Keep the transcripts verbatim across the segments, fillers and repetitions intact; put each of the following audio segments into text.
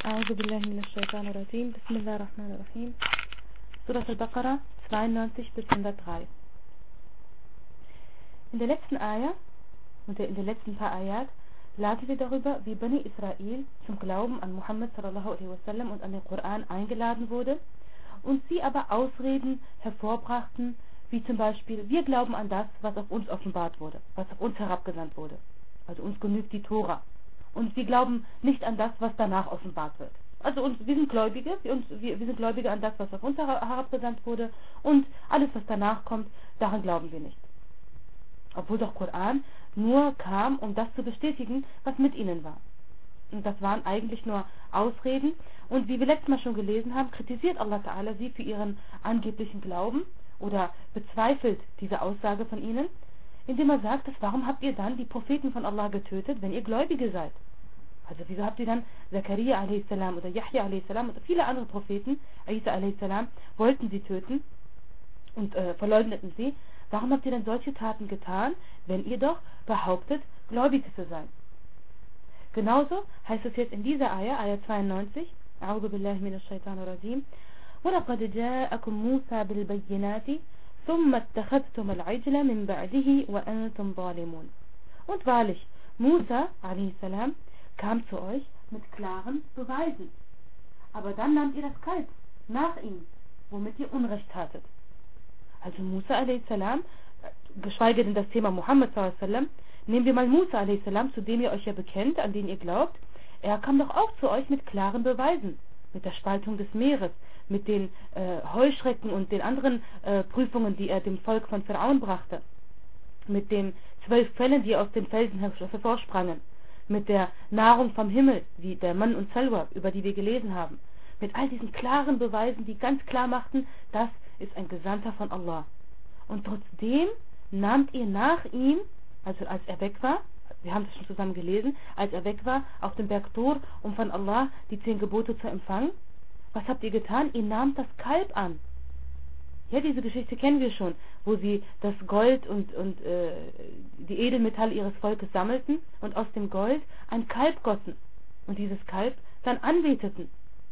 أعوذ بالله من الشيطان الرجيم بسم الله الرحمن الرحيم Surah Al-Baqarah zweiundneunzig bis hundertdrei. In der letzten Ayah und in den letzten paar Ayat lasen wir darüber, wie Bani Israel zum Glauben an Muhammad sallallahu alaihi wasallam und an den Koran eingeladen wurde und sie aber Ausreden hervorbrachten, wie zum Beispiel, wir glauben an das, was auf uns offenbart wurde, was auf uns herabgesandt wurde. Also uns genügt die Tora. Und wir glauben nicht an das, was danach offenbart wird. Also uns, wir sind Gläubige, wir, uns, wir, wir sind Gläubige an das, was auf uns herabgesandt wurde, und alles, was danach kommt, daran glauben wir nicht. Obwohl doch Koran nur kam, um das zu bestätigen, was mit ihnen war. Und das waren eigentlich nur Ausreden. Und wie wir letztes Mal schon gelesen haben, kritisiert Allah Ta'ala sie für ihren angeblichen Glauben oder bezweifelt diese Aussage von ihnen, indem er sagt, dass, warum habt ihr dann die Propheten von Allah getötet, wenn ihr Gläubige seid? Also wieso habt ihr dann Zakaria a s. oder Yahya a s. oder viele andere Propheten, Isa a s. wollten sie töten und äh, verleugneten sie. Warum habt ihr dann solche Taten getan, wenn ihr doch behauptet, Gläubige zu sein? Genauso heißt es jetzt in dieser Ayah, Ayah zweiundneunzig, A'udhu billahi minash shaitanir rajim, وَلَقَدْ جَاءَكُمْ مُوسَى بِالْبَيِّنَاتِ ثُمَّ اتَّخَذْتُمُ الْعِجْلَ مِنْ بَعْدِهِ وَأَنْتُمْ ظَالِمُونَ. Und wahrlich, Musa a s. kam zu euch mit klaren Beweisen. Aber dann nahmt ihr das Kalb nach ihm, womit ihr Unrecht tatet. Also Musa a s., geschweige denn das Thema Muhammad sallallahu alaihi wasallam, nehmen wir mal Musa a s., zu dem ihr euch ja bekennt, an den ihr glaubt. Er kam doch auch zu euch mit klaren Beweisen, mit der Spaltung des Meeres, mit den äh, Heuschrecken und den anderen äh, Prüfungen, die er dem Volk von Pharaon brachte, mit den zwölf Fällen, die aus den Felsen hervorsprangen, mit der Nahrung vom Himmel, wie der Mann und Salwa, über die wir gelesen haben, mit all diesen klaren Beweisen, die ganz klar machten, das ist ein Gesandter von Allah. Und trotzdem nahmt ihr nach ihm, also als er weg war, wir haben das schon zusammen gelesen, als er weg war auf dem Berg Tur, um von Allah die zehn Gebote zu empfangen, was habt ihr getan? Ihr nahmt das Kalb an. Ja, diese Geschichte kennen wir schon, wo sie das Gold und, und äh, die Edelmetalle ihres Volkes sammelten und aus dem Gold ein Kalb gossen und dieses Kalb dann anbeteten.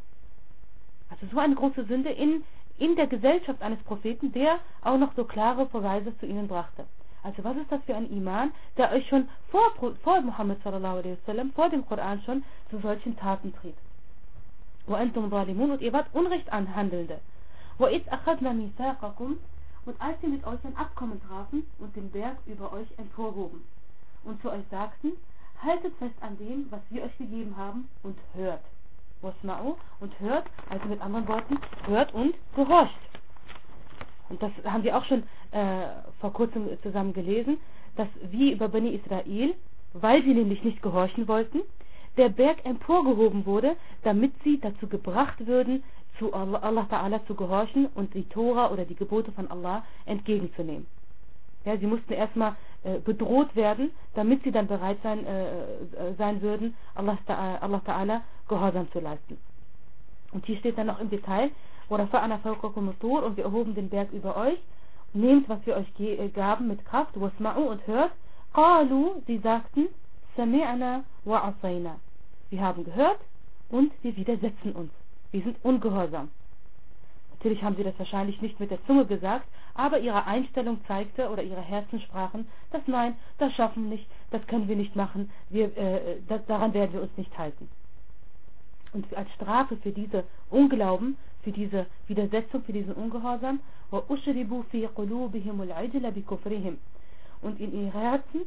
Also so eine große Sünde in, in der Gesellschaft eines Propheten, der auch noch so klare Beweise zu ihnen brachte. Also was ist das für ein Iman, der euch schon vor, vor Muhammad sallallahu alaihi wasallam, vor dem Koran schon zu solchen Taten trieb. وَأَنْتُمْ ظَالِمُونَ, und ihr wart Unrecht anhandelnde. وَإِذْ أَخَذْنَا مِيثَاقَكُمْ, und als wir mit euch ein Abkommen trafen und den Berg über euch emporhoben und zu euch sagten, haltet fest an dem, was wir euch gegeben haben, und hört. وَاسْمَعُوا, und hört, also mit anderen Worten, hört und gehorcht. Und das haben wir auch schon äh, vor kurzem zusammen gelesen, dass wie über Bani Israel, weil sie nämlich nicht gehorchen wollten, der Berg emporgehoben wurde, damit sie dazu gebracht würden, zu Allah, Allah Ta'ala zu gehorchen und die Tora oder die Gebote von Allah entgegenzunehmen. Ja, sie mussten erstmal äh, bedroht werden, damit sie dann bereit sein, äh, sein würden, Allah, Allah Ta'ala Gehorsam zu leisten. Und hier steht dann noch im Detail, وَرَفَعْنَا فَوْقَكُمُ الطُّورَ, und wir erhoben den Berg über euch, nehmt, was wir euch äh, gaben, mit Kraft, وَاسْمَعُوا, und hört, قَالُوا, sie sagten, سَمِعْنَا وَعَصَيْنَا, wir haben gehört und wir widersetzen uns. Wir sind ungehorsam. Natürlich haben sie das wahrscheinlich nicht mit der Zunge gesagt, aber ihre Einstellung zeigte oder ihre Herzen sprachen, dass nein, das schaffen wir nicht, das können wir nicht machen, wir, äh, das, daran werden wir uns nicht halten. Und als Strafe für diese Unglauben, für diese Widersetzung, für diesen Ungehorsam, وَأُشْرِبُوا فِي قُلُوبِهِمُ الْعِجْلَ بِكُفْرِهِمْ, und in ihren Herzen,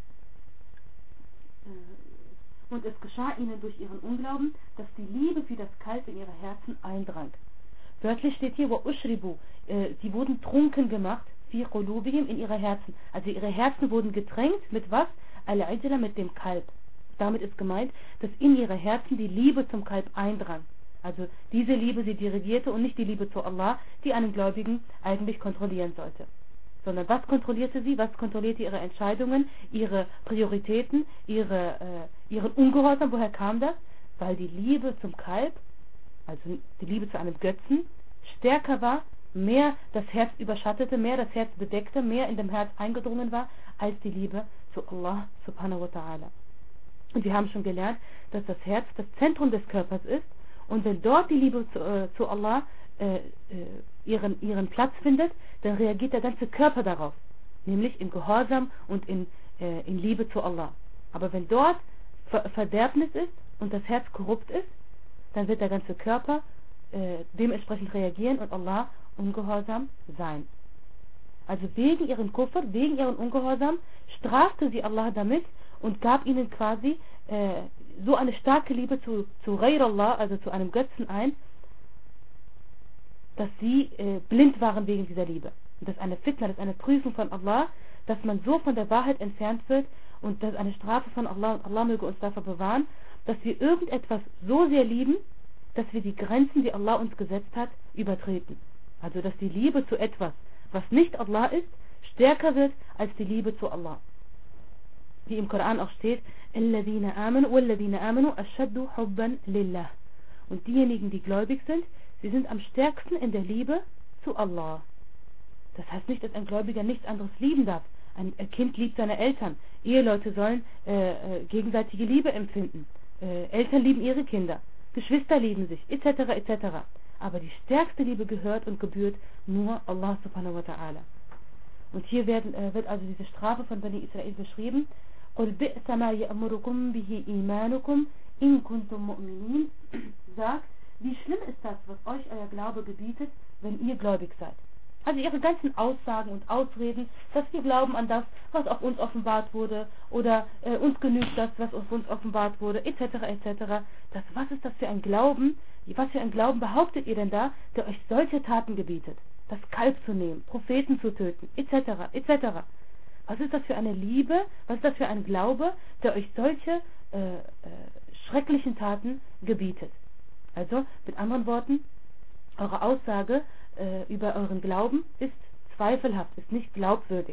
und es geschah ihnen durch ihren Unglauben, dass die Liebe für das Kalb in ihre Herzen eindrang. Wörtlich steht hier, وَأُشْرِبُوا, äh, sie wurden trunken gemacht, فِي قُلُوبِهِمْ, in ihre Herzen. Also ihre Herzen wurden getränkt mit was? Al-Ijla, mit dem Kalb. Damit ist gemeint, dass in ihre Herzen die Liebe zum Kalb eindrang. Also diese Liebe sie dirigierte und nicht die Liebe zu Allah, die einen Gläubigen eigentlich kontrollieren sollte. Sondern was kontrollierte sie? Was kontrollierte ihre Entscheidungen, ihre Prioritäten, ihre, äh, ihren Ungehorsam? Woher kam das? Weil die Liebe zum Kalb, also die Liebe zu einem Götzen, stärker war, mehr das Herz überschattete, mehr das Herz bedeckte, mehr in dem Herz eingedrungen war, als die Liebe zu Allah subhanahu wa ta'ala. Und wir haben schon gelernt, dass das Herz das Zentrum des Körpers ist. Und wenn dort die Liebe zu, äh, zu Allah äh, äh, ihren, ihren Platz findet, dann reagiert der ganze Körper darauf. Nämlich in Gehorsam und in, äh, in Liebe zu Allah. Aber wenn dort Ver Verderbnis ist und das Herz korrupt ist, dann wird der ganze Körper äh, dementsprechend reagieren und Allah ungehorsam sein. Also wegen ihren Kufr, wegen ihren Ungehorsam strafte sie Allah damit und gab ihnen quasi äh, so eine starke Liebe zu, zu Ghayr Allah, also zu einem Götzen ein, dass sie äh, blind waren wegen dieser Liebe. Und das ist eine Fitna, das ist eine Prüfung von Allah, dass man so von der Wahrheit entfernt wird und das ist eine Strafe von Allah und Allah möge uns davor bewahren, dass wir irgendetwas so sehr lieben, dass wir die Grenzen, die Allah uns gesetzt hat, übertreten. Also dass die Liebe zu etwas, was nicht Allah ist, stärker wird als die Liebe zu Allah. Wie im Koran auch steht, الَّذِينَ آمَنُوا وَالَّذِينَ آمَنُوا أَشَّدُّ حُبًّا لِلَّهِ. Und diejenigen, die gläubig sind, sie sind am stärksten in der Liebe zu Allah. Das heißt nicht, dass ein Gläubiger nichts anderes lieben darf. Ein Kind liebt seine Eltern. Eheleute sollen äh, äh, gegenseitige Liebe empfinden. Äh, Eltern lieben ihre Kinder. Geschwister lieben sich, et cetera et cetera. Aber die stärkste Liebe gehört und gebührt nur Allah subhanahu wa ta'ala. Und hier werden, äh, wird also diese Strafe von Bani Israel beschrieben. قُلْ بِئْسَ مَا يَأْمُرُكُمْ بِهِ إِيمَانُكُمْ إِن كُنتُم مُؤْمِنِينَ. Sagt, wie schlimm ist das, was euch euer Glaube gebietet, wenn ihr gläubig seid. Also ihre ganzen Aussagen und Ausreden, dass wir glauben an das, was auf uns offenbart wurde, oder äh, uns genügt das, was auf uns offenbart wurde, et cetera et cetera. Das, was ist das für ein Glauben? Was für ein Glauben behauptet ihr denn da, der euch solche Taten gebietet? Das Kalb zu nehmen, Propheten zu töten, et cetera et cetera. Was ist das für eine Liebe? Was ist das für ein Glaube, der euch solche äh, äh, schrecklichen Taten gebietet? Also, mit anderen Worten, eure Aussage äh, über euren Glauben ist zweifelhaft, ist nicht glaubwürdig.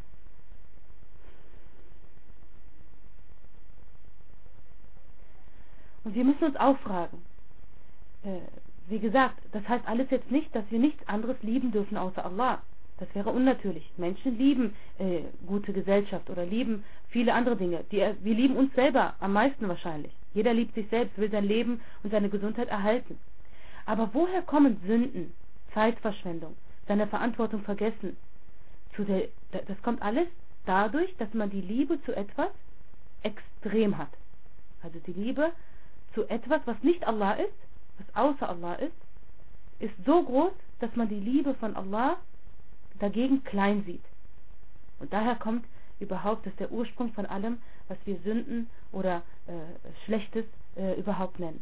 Und wir müssen uns auch fragen, äh, wie gesagt, das heißt alles jetzt nicht, dass wir nichts anderes lieben dürfen außer Allah. Das wäre unnatürlich. Menschen lieben äh, gute Gesellschaft oder lieben viele andere Dinge. Die, wir lieben uns selber am meisten wahrscheinlich. Jeder liebt sich selbst, will sein Leben und seine Gesundheit erhalten. Aber woher kommen Sünden, Zeitverschwendung, seine Verantwortung vergessen? Zu der, das kommt alles dadurch, dass man die Liebe zu etwas extrem hat. Also die Liebe zu etwas, was nicht Allah ist, was außer Allah ist, ist so groß, dass man die Liebe von Allah dagegen klein sieht. Und daher kommt überhaupt, dass der Ursprung von allem, was wir Sünden oder äh, Schlechtes äh, überhaupt nennen.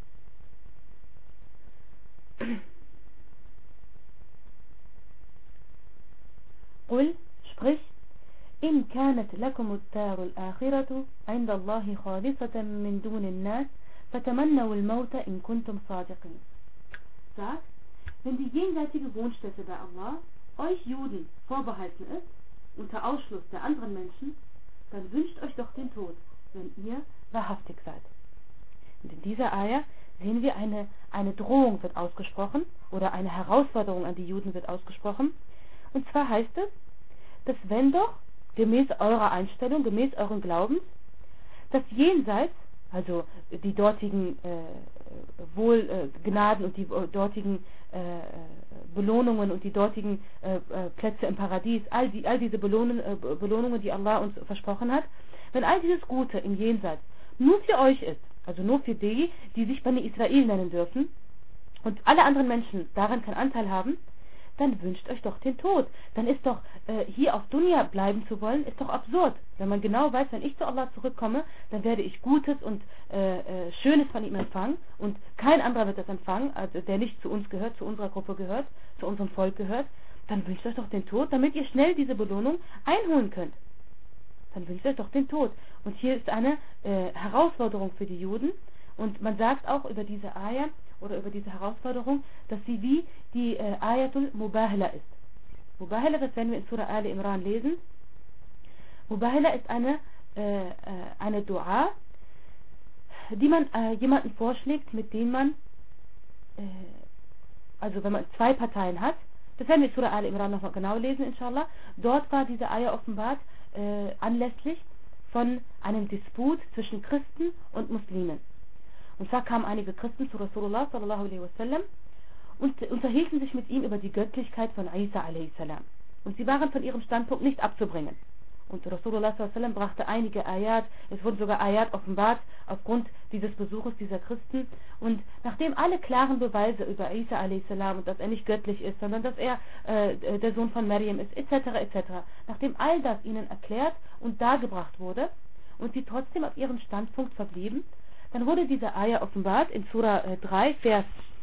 قل sprich إن كانت لكم الدار الآخرة عند الله خالصة من دون الناس فتمنوا الموت إن كنتم صادقين. Sagt, wenn die jenseitige Wohnstätte bei Allah euch Juden vorbehalten ist, unter Ausschluss der anderen Menschen, dann wünscht euch doch den Tod, wenn ihr wahrhaftig seid. Und in dieser Ayah sehen wir, eine, eine Drohung wird ausgesprochen, oder eine Herausforderung an die Juden wird ausgesprochen. Und zwar heißt es, dass wenn doch, gemäß eurer Einstellung, gemäß euren Glaubens, das Jenseits, also die dortigen äh, Wohlgnaden äh, und die äh, dortigen äh, Belohnungen und die dortigen äh, äh, Plätze im Paradies, all, die, all diese Belohnen, äh, Belohnungen, die Allah uns versprochen hat, wenn all dieses Gute im Jenseits nur für euch ist, also nur für die, die sich Bani Israel nennen dürfen, und alle anderen Menschen daran keinen Anteil haben, dann wünscht euch doch den Tod. Dann ist doch, äh, hier auf Dunya bleiben zu wollen, ist doch absurd. Wenn man genau weiß, wenn ich zu Allah zurückkomme, dann werde ich Gutes und äh, äh, Schönes von ihm empfangen und kein anderer wird das empfangen, also der nicht zu uns gehört, zu unserer Gruppe gehört, zu unserem Volk gehört, dann wünscht euch doch den Tod, damit ihr schnell diese Belohnung einholen könnt. Dann wünscht euch doch den Tod. Und hier ist eine äh, Herausforderung für die Juden, und man sagt auch über diese Ayah, oder über diese Herausforderung, dass sie wie die äh, Ayatul Mubahila ist. Mubahila, das werden wir in Surah Ali Imran lesen. Mubahila ist eine, äh, eine Dua, die man äh, jemanden vorschlägt, mit dem man, äh, also wenn man zwei Parteien hat, das werden wir in Surah Ali Imran nochmal genau lesen, inshallah. Dort war diese Ayah offenbart äh, anlässlich von einem Disput zwischen Christen und Muslimen. Und zwar kamen einige Christen zu Rasulullah sallallahu alaihi wasallam und unterhielten sich mit ihm über die Göttlichkeit von Isa alaihi salam. Und sie waren von ihrem Standpunkt nicht abzubringen. Und Rasulullah sallallahu alaihi wasallam brachte einige Ayat, es wurden sogar Ayat offenbart aufgrund dieses Besuches dieser Christen. Und nachdem alle klaren Beweise über Isa alaihi salam und dass er nicht göttlich ist, sondern dass er äh, der Sohn von Maryam ist, et cetera et cetera, nachdem all das ihnen erklärt und dargebracht wurde und sie trotzdem auf ihrem Standpunkt verblieben, dann wurde diese Ayah offenbart in Surah drei, Vers,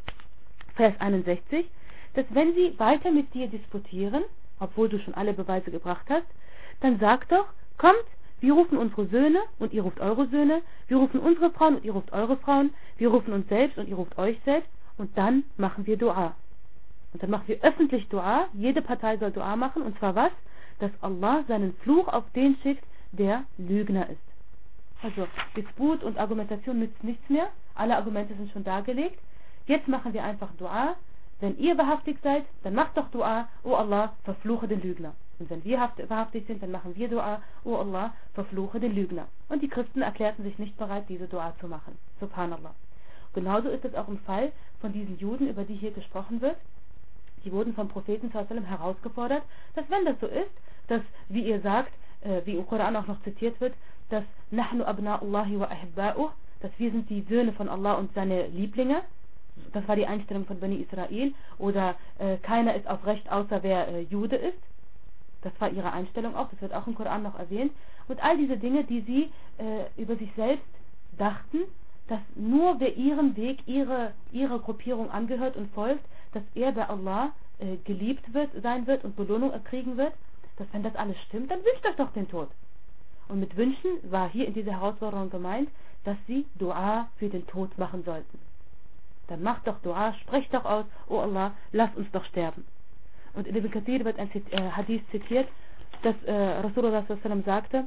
Vers einundsechzig, dass wenn sie weiter mit dir disputieren, obwohl du schon alle Beweise gebracht hast, dann sag doch, kommt, wir rufen unsere Söhne und ihr ruft eure Söhne, wir rufen unsere Frauen und ihr ruft eure Frauen, wir rufen uns selbst und ihr ruft euch selbst und dann machen wir Dua. Und dann machen wir öffentlich Dua, jede Partei soll Dua machen, und zwar was? Dass Allah seinen Fluch auf den schickt, der Lügner ist. Also Disput und Argumentation nützt nichts mehr, alle Argumente sind schon dargelegt, jetzt machen wir einfach Dua. Wenn ihr wahrhaftig seid, dann macht doch Dua, oh Allah, verfluche den Lügner. Und wenn wir wahrhaftig sind, dann machen wir Dua, oh Allah, verfluche den Lügner. Und die Christen erklärten sich nicht bereit, diese Dua zu machen. Subhanallah. Genauso ist es auch im Fall von diesen Juden, über die hier gesprochen wird. Die wurden vom Propheten sallallahu alaihi wasallam herausgefordert, dass wenn das so ist, dass, wie ihr sagt, äh, wie im Koran auch noch zitiert wird, dass Nahnu abna'ullahi wa ahibba'uh, dass wir sind die Söhne von Allah und seine Lieblinge. Das war die Einstellung von Bani Israel. Oder äh, keiner ist auf Recht, außer wer äh, Jude ist. Das war ihre Einstellung auch. Das wird auch im Koran noch erwähnt. Und all diese Dinge, die sie äh, über sich selbst dachten, dass nur wer ihren Weg, ihre, ihre Gruppierung angehört und folgt, dass er bei Allah äh, geliebt wird, sein wird und Belohnung erkriegen wird, dass wenn das alles stimmt, dann wünscht euch doch den Tod. Und mit Wünschen war hier in dieser Herausforderung gemeint, dass sie Dua für den Tod machen sollten. Dann macht doch Dua, sprecht doch aus, oh Allah, lass uns doch sterben. Und in Ibn Kathir wird ein äh, Hadith zitiert, dass äh, Rasulullah sallallahu alaihi wasallam sagte,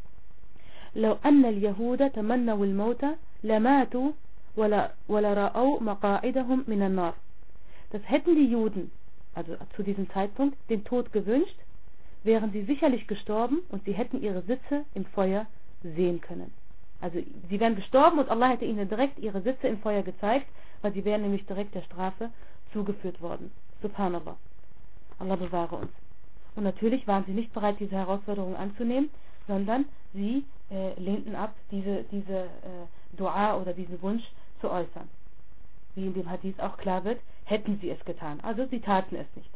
لو أن اليهود تمنوا الموت لماتوا ولا ولا رأوا مقاعدهم من النار. Das hätten die Juden, also zu diesem Zeitpunkt, den Tod gewünscht, wären sie sicherlich gestorben und sie hätten ihre Sitze im Feuer sehen können. Also sie wären gestorben und Allah hätte ihnen direkt ihre Sitze im Feuer gezeigt, weil sie wären nämlich direkt der Strafe zugeführt worden. Subhanallah. Allah bewahre uns. Und natürlich waren sie nicht bereit, diese Herausforderung anzunehmen, sondern sie äh, lehnten ab, diese, diese äh, Dua oder diesen Wunsch zu äußern. Wie in dem Hadith auch klar wird, hätten sie es getan. Also sie taten es nicht.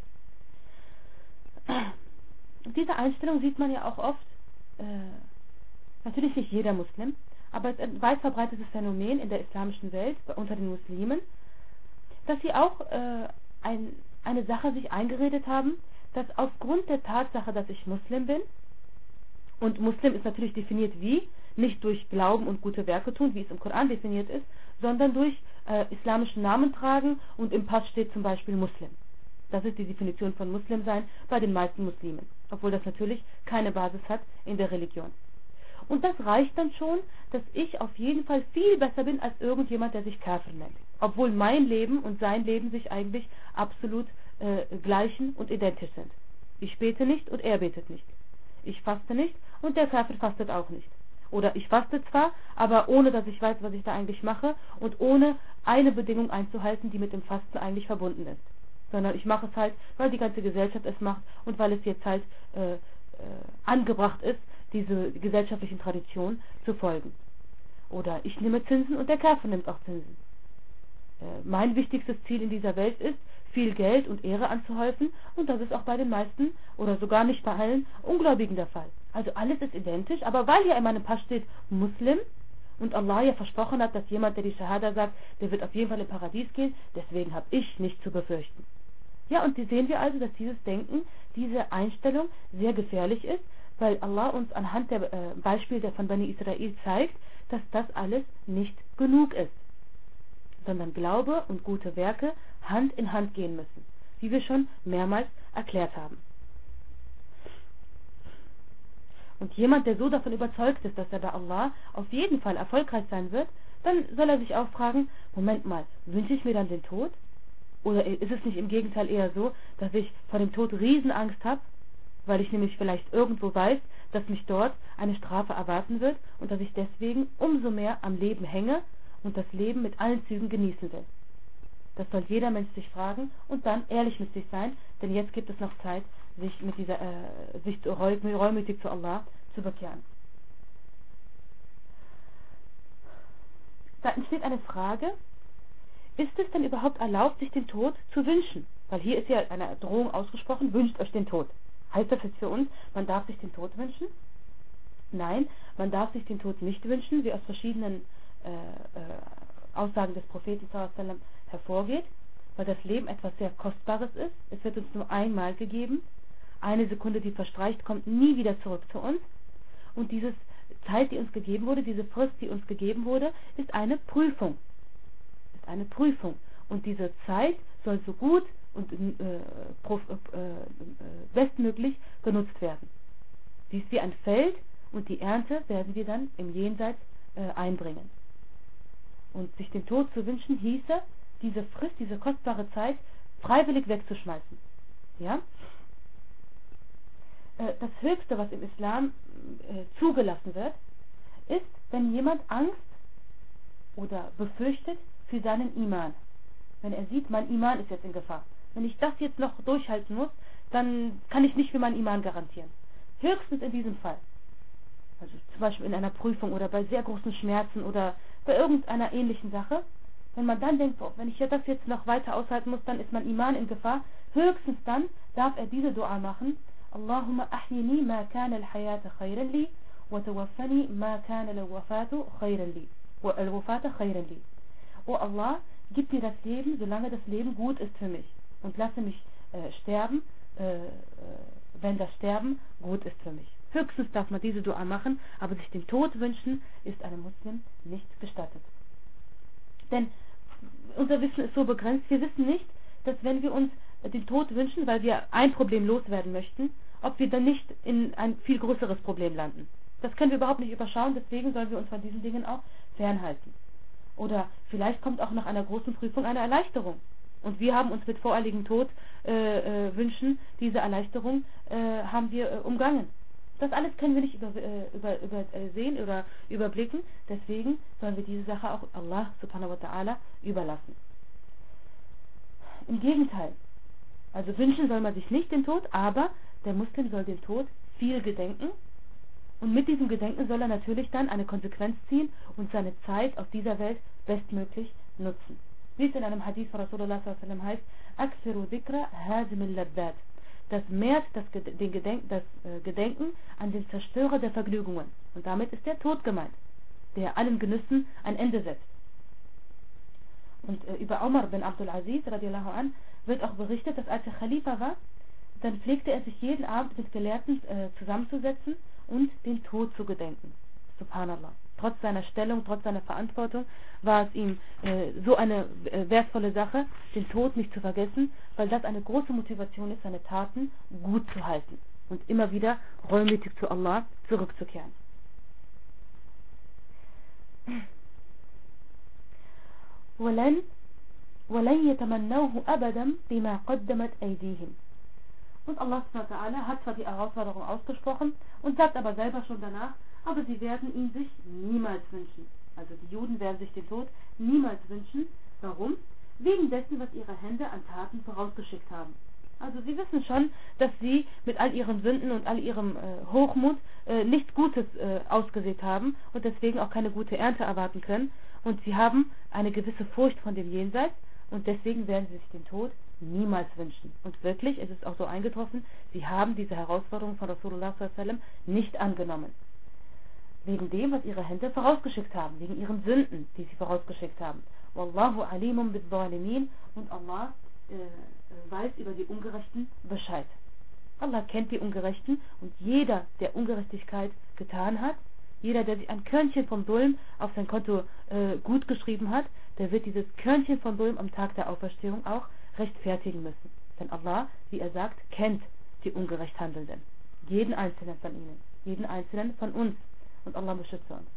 Und diese Einstellung sieht man ja auch oft, äh, natürlich nicht jeder Muslim, aber es ist ein weit verbreitetes Phänomen in der islamischen Welt, unter den Muslimen, dass sie auch äh, ein, eine Sache sich eingeredet haben, dass aufgrund der Tatsache, dass ich Muslim bin, und Muslim ist natürlich definiert wie, nicht durch Glauben und gute Werke tun, wie es im Koran definiert ist, sondern durch äh, islamischen Namen tragen und im Pass steht zum Beispiel Muslim. Das ist die Definition von Muslim sein bei den meisten Muslimen, obwohl das natürlich keine Basis hat in der Religion. Und das reicht dann schon, dass ich auf jeden Fall viel besser bin als irgendjemand, der sich Kafir nennt. Obwohl mein Leben und sein Leben sich eigentlich absolut äh, gleichen und identisch sind. Ich bete nicht und er betet nicht. Ich faste nicht und der Kafir fastet auch nicht. Oder ich faste zwar, aber ohne, dass ich weiß, was ich da eigentlich mache und ohne eine Bedingung einzuhalten, die mit dem Fasten eigentlich verbunden ist. Sondern ich mache es halt, weil die ganze Gesellschaft es macht und weil es jetzt halt äh, äh, angebracht ist, diese gesellschaftlichen Traditionen zu folgen. Oder ich nehme Zinsen und der Kafir nimmt auch Zinsen. Äh, mein wichtigstes Ziel in dieser Welt ist, viel Geld und Ehre anzuhäufen und das ist auch bei den meisten oder sogar nicht bei allen Ungläubigen der Fall. Also alles ist identisch, aber weil hier in meinem Pass steht Muslim und Allah ja versprochen hat, dass jemand, der die Shahada sagt, der wird auf jeden Fall im Paradies gehen, deswegen habe ich nichts zu befürchten. Ja, und hier sehen wir also, dass dieses Denken, diese Einstellung sehr gefährlich ist, weil Allah uns anhand der äh, Beispiele der von Bani Israel zeigt, dass das alles nicht genug ist, sondern Glaube und gute Werke Hand in Hand gehen müssen, wie wir schon mehrmals erklärt haben. Und jemand, der so davon überzeugt ist, dass er bei Allah auf jeden Fall erfolgreich sein wird, dann soll er sich auch fragen, Moment mal, wünsche ich mir dann den Tod? Oder ist es nicht im Gegenteil eher so, dass ich vor dem Tod Riesenangst habe, weil ich nämlich vielleicht irgendwo weiß, dass mich dort eine Strafe erwarten wird und dass ich deswegen umso mehr am Leben hänge und das Leben mit allen Zügen genießen will. Das soll jeder Mensch sich fragen und dann ehrlich mit sich sein, denn jetzt gibt es noch Zeit, sich mit dieser, äh, sich reumütig zu Allah zu bekehren. Da entsteht eine Frage, ist es denn überhaupt erlaubt, sich den Tod zu wünschen? Weil hier ist ja eine Drohung ausgesprochen, wünscht euch den Tod. Heißt das jetzt für uns, man darf sich den Tod wünschen? Nein, man darf sich den Tod nicht wünschen, wie aus verschiedenen äh, äh, Aussagen des Propheten sallallahu alaihi wasallam hervorgeht, weil das Leben etwas sehr Kostbares ist. Es wird uns nur einmal gegeben. Eine Sekunde, die verstreicht, kommt nie wieder zurück zu uns. Und diese Zeit, die uns gegeben wurde, diese Frist, die uns gegeben wurde, ist eine Prüfung. Ist eine Prüfung. Und diese Zeit soll so gut und äh, prof, äh, äh, bestmöglich genutzt werden. Sie ist wie ein Feld und die Ernte werden wir dann im Jenseits äh, einbringen. Und sich den Tod zu wünschen, hieße, diese Frist, diese kostbare Zeit freiwillig wegzuschmeißen. Ja? Äh, das Höchste, was im Islam äh, zugelassen wird, ist, wenn jemand Angst oder befürchtet für seinen Iman. Wenn er sieht, mein Iman ist jetzt in Gefahr. Wenn ich das jetzt noch durchhalten muss, dann kann ich nicht für meinen Iman garantieren. Höchstens in diesem Fall. Also zum Beispiel in einer Prüfung oder bei sehr großen Schmerzen oder bei irgendeiner ähnlichen Sache. Wenn man dann denkt, oh, wenn ich das jetzt noch weiter aushalten muss, dann ist mein Iman in Gefahr. Höchstens dann darf er diese Dua machen. Allahumma ahyini ma kana al-hayata khayran li wa tawaffani ma kana al-wafatu khayran li wa al-wafata khayran li. O Allah, gib mir das Leben, solange das Leben gut ist für mich. Und lasse mich äh, sterben, äh, äh, wenn das Sterben gut ist für mich. Höchstens darf man diese Dua machen, aber sich den Tod wünschen, ist einem Muslim nicht gestattet. Denn unser Wissen ist so begrenzt, wir wissen nicht, dass wenn wir uns den Tod wünschen, weil wir ein Problem loswerden möchten, ob wir dann nicht in ein viel größeres Problem landen. Das können wir überhaupt nicht überschauen, deswegen sollen wir uns von diesen Dingen auch fernhalten. Oder vielleicht kommt auch nach einer großen Prüfung eine Erleichterung. Und wir haben uns mit voreiligen Tod äh, äh, wünschen, diese Erleichterung äh, haben wir äh, umgangen. Das alles können wir nicht über, äh, über, über, äh, sehen oder überblicken. Deswegen sollen wir diese Sache auch Allah subhanahu wa ta'ala überlassen. Im Gegenteil. Also wünschen soll man sich nicht den Tod, aber der Muslim soll den Tod viel gedenken. Und mit diesem Gedenken soll er natürlich dann eine Konsequenz ziehen und seine Zeit auf dieser Welt bestmöglich nutzen. Wie es in einem Hadith von Rasulullah sallallahu alaihi wasallam heißt, Akthiru dhikra hazimil laddat. Das mehrt das, den Gedenk, das äh, Gedenken an den Zerstörer der Vergnügungen. Und damit ist der Tod gemeint, der allen Genüssen ein Ende setzt. Und äh, über Umar bin Abdul Aziz radiallahu an wird auch berichtet, dass als er Khalifa war, dann pflegte er sich jeden Abend mit Gelehrten äh, zusammenzusetzen und den Tod zu gedenken. Subhanallah. Trotz seiner Stellung, trotz seiner Verantwortung war es ihm äh, so eine äh, wertvolle Sache, den Tod nicht zu vergessen, weil das eine große Motivation ist, seine Taten gut zu halten und immer wieder reumütig zu Allah zurückzukehren. وَلَنْ وَلَنْ يَتَمَنَّوْهُ أَبَدًا بِمَا قَدَّمَتْ أَيْدِيهِمْ. Und Allah subhanahu wa ta'ala hat zwar die Herausforderung ausgesprochen und sagt aber selber schon danach, aber sie werden ihn sich niemals wünschen. Also die Juden werden sich den Tod niemals wünschen. Warum? Wegen dessen, was ihre Hände an Taten vorausgeschickt haben. Also sie wissen schon, dass sie mit all ihren Sünden und all ihrem äh, Hochmut äh, nichts Gutes äh, ausgesät haben und deswegen auch keine gute Ernte erwarten können. Und sie haben eine gewisse Furcht von dem Jenseits und deswegen werden sie sich den Tod niemals wünschen. Und wirklich, es ist auch so eingetroffen, sie haben diese Herausforderung von Rasulullah sallallahu alaihi wasallam nicht angenommen. Wegen dem, was ihre Hände vorausgeschickt haben, wegen ihren Sünden, die sie vorausgeschickt haben. Wallahu alimun bid-zalimin, und Allah äh, weiß über die Ungerechten Bescheid. Allah kennt die Ungerechten und jeder, der Ungerechtigkeit getan hat, jeder, der sich ein Körnchen vom Dulm auf sein Konto äh, gut geschrieben hat, der wird dieses Körnchen von Dulm am Tag der Auferstehung auch rechtfertigen müssen. Denn Allah, wie er sagt, kennt die ungerecht Handelnden. Jeden einzelnen von ihnen. Jeden einzelnen von uns. Und Allah beschütze uns.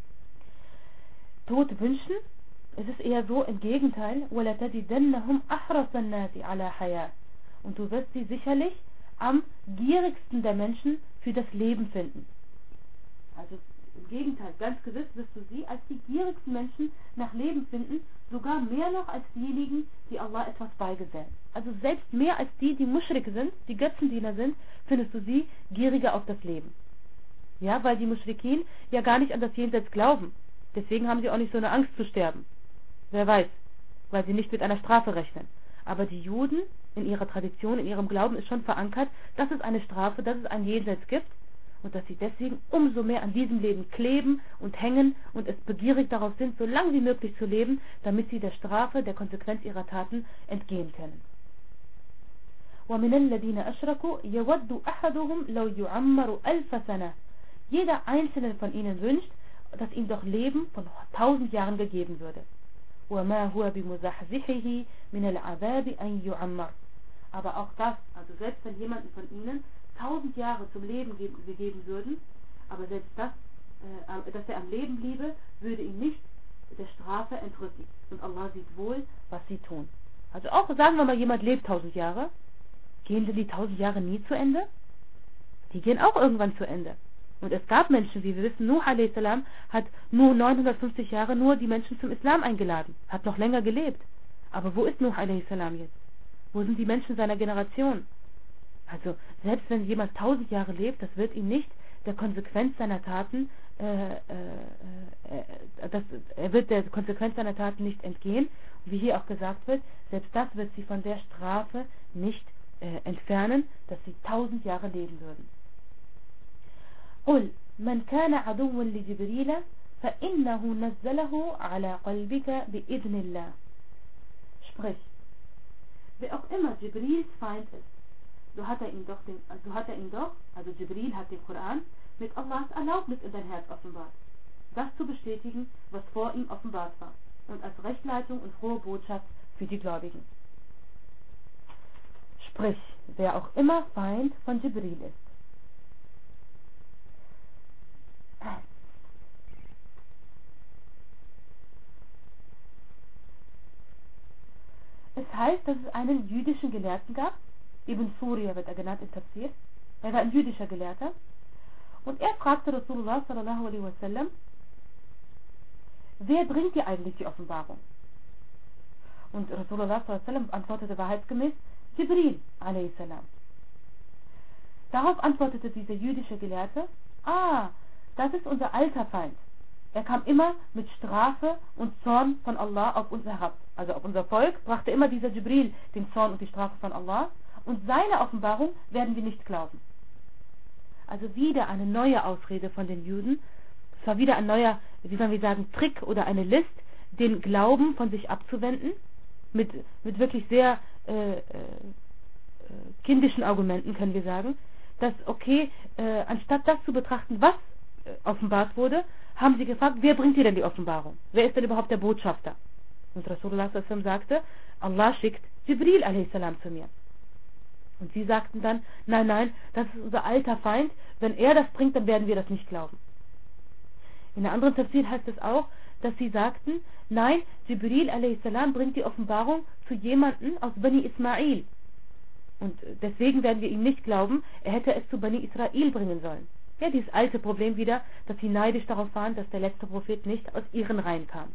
Tod wünschen, es ist eher so im Gegenteil. وَلَتَجِدَنَّهُمْ أَحْرَصَ النَّاسِ عَلَى حَيَاةٍ. Und du wirst sie sicherlich am gierigsten der Menschen für das Leben finden. Also im Gegenteil, ganz gewiss wirst du sie als die gierigsten Menschen nach Leben finden, sogar mehr noch als diejenigen, die Allah etwas beigesellen. Also selbst mehr als die, die Muschrik sind, die Götzendiener sind, findest du sie gieriger auf das Leben. Ja, weil die Muschrikin ja gar nicht an das Jenseits glauben. Deswegen haben sie auch nicht so eine Angst zu sterben. Wer weiß, weil sie nicht mit einer Strafe rechnen. Aber die Juden in ihrer Tradition, in ihrem Glauben ist schon verankert, dass es eine Strafe, dass es ein Jenseits gibt und dass sie deswegen umso mehr an diesem Leben kleben und hängen und es begierig darauf sind, so lange wie möglich zu leben, damit sie der Strafe, der Konsequenz ihrer Taten entgehen können. وَمِنَ الَّذِينَ أَشْرَكُوا يَوَدُّ أَحَدُهُمْ لَوْ يُعَمَّرُ أَلْفَ سَنَةٍ. Jeder einzelne von ihnen wünscht, dass ihm doch Leben von tausend Jahren gegeben würde. وَمَا هُوَ بِمُزَحْزِحِهِ مِنَ الْعَذَابِ أَنْ يُعَمَّرُ. Aber auch das, also selbst wenn jemanden von ihnen tausend Jahre zum Leben gegeben würden, aber selbst das, äh, dass er am Leben bliebe, würde ihn nicht der Strafe entrücken. Und Allah sieht wohl, was sie tun. Also auch, sagen wir mal, jemand lebt tausend Jahre, gehen denn die tausend Jahre nie zu Ende? Die gehen auch irgendwann zu Ende. Und es gab Menschen, wie wir wissen, Nuh a s. Hat nur neunhundertfünfzig Jahre nur die Menschen zum Islam eingeladen, hat noch länger gelebt. Aber wo ist Nuh a s. jetzt? Wo sind die Menschen seiner Generation? Also selbst wenn jemand tausend Jahre lebt, das wird ihm nicht der Konsequenz seiner Taten, äh, äh, äh, das, er wird der Konsequenz seiner Taten nicht entgehen. Wie hier auch gesagt wird, selbst das wird sie von der Strafe nicht äh, entfernen, dass sie tausend Jahre leben würden. قل من كان عدوا لجبريل فإنه نزله على قلبك بإذن الله. Sprich, wer auch immer Jibrils Feind ist, so hat er ihn doch, den, so hat er ihn doch, also Jibril hat den Koran mit Allahs Erlaubnis in dein Herz offenbart, das zu bestätigen, was vor ihm offenbart war, und als Rechtleitung und frohe Botschaft für die Gläubigen. Sprich, wer auch immer Feind von Jibril ist. Es heißt, dass es einen jüdischen Gelehrten gab, Ibn Surya wird er genannt im Tafsir, er war ein jüdischer Gelehrter, und er fragte Rasulullah sallallahu alaihi wasallam, wer bringt dir eigentlich die Offenbarung? Und Rasulullah sallallahu alaihi wasallam antwortete wahrheitsgemäß, Jibril alaihi salam. Darauf antwortete dieser jüdische Gelehrte, ah, das ist unser alter Feind. Er kam immer mit Strafe und Zorn von Allah auf uns herab. Also auf unser Volk brachte immer dieser Jibril den Zorn und die Strafe von Allah, und seine Offenbarung werden wir nicht glauben. Also wieder eine neue Ausrede von den Juden. Es war wieder ein neuer, wie sollen wir sagen, Trick oder eine List, den Glauben von sich abzuwenden, mit, mit wirklich sehr äh, äh, kindischen Argumenten, können wir sagen, dass, okay, äh, anstatt das zu betrachten, was äh, offenbart wurde, haben sie gefragt, wer bringt dir denn die Offenbarung? Wer ist denn überhaupt der Botschafter? Und Rasulullah sallallahu alaihi wasallam sagte, Allah schickt Jibril alaihi salam zu mir. Und sie sagten dann, nein, nein, das ist unser alter Feind, wenn er das bringt, dann werden wir das nicht glauben. In einer anderen Tafsir heißt es auch, dass sie sagten, nein, Jibril alaihi salam bringt die Offenbarung zu jemandem aus Bani Ismail. Und deswegen werden wir ihm nicht glauben, er hätte es zu Bani Israel bringen sollen. Ja, dieses alte Problem wieder, dass sie neidisch darauf waren, dass der letzte Prophet nicht aus ihren Reihen kam.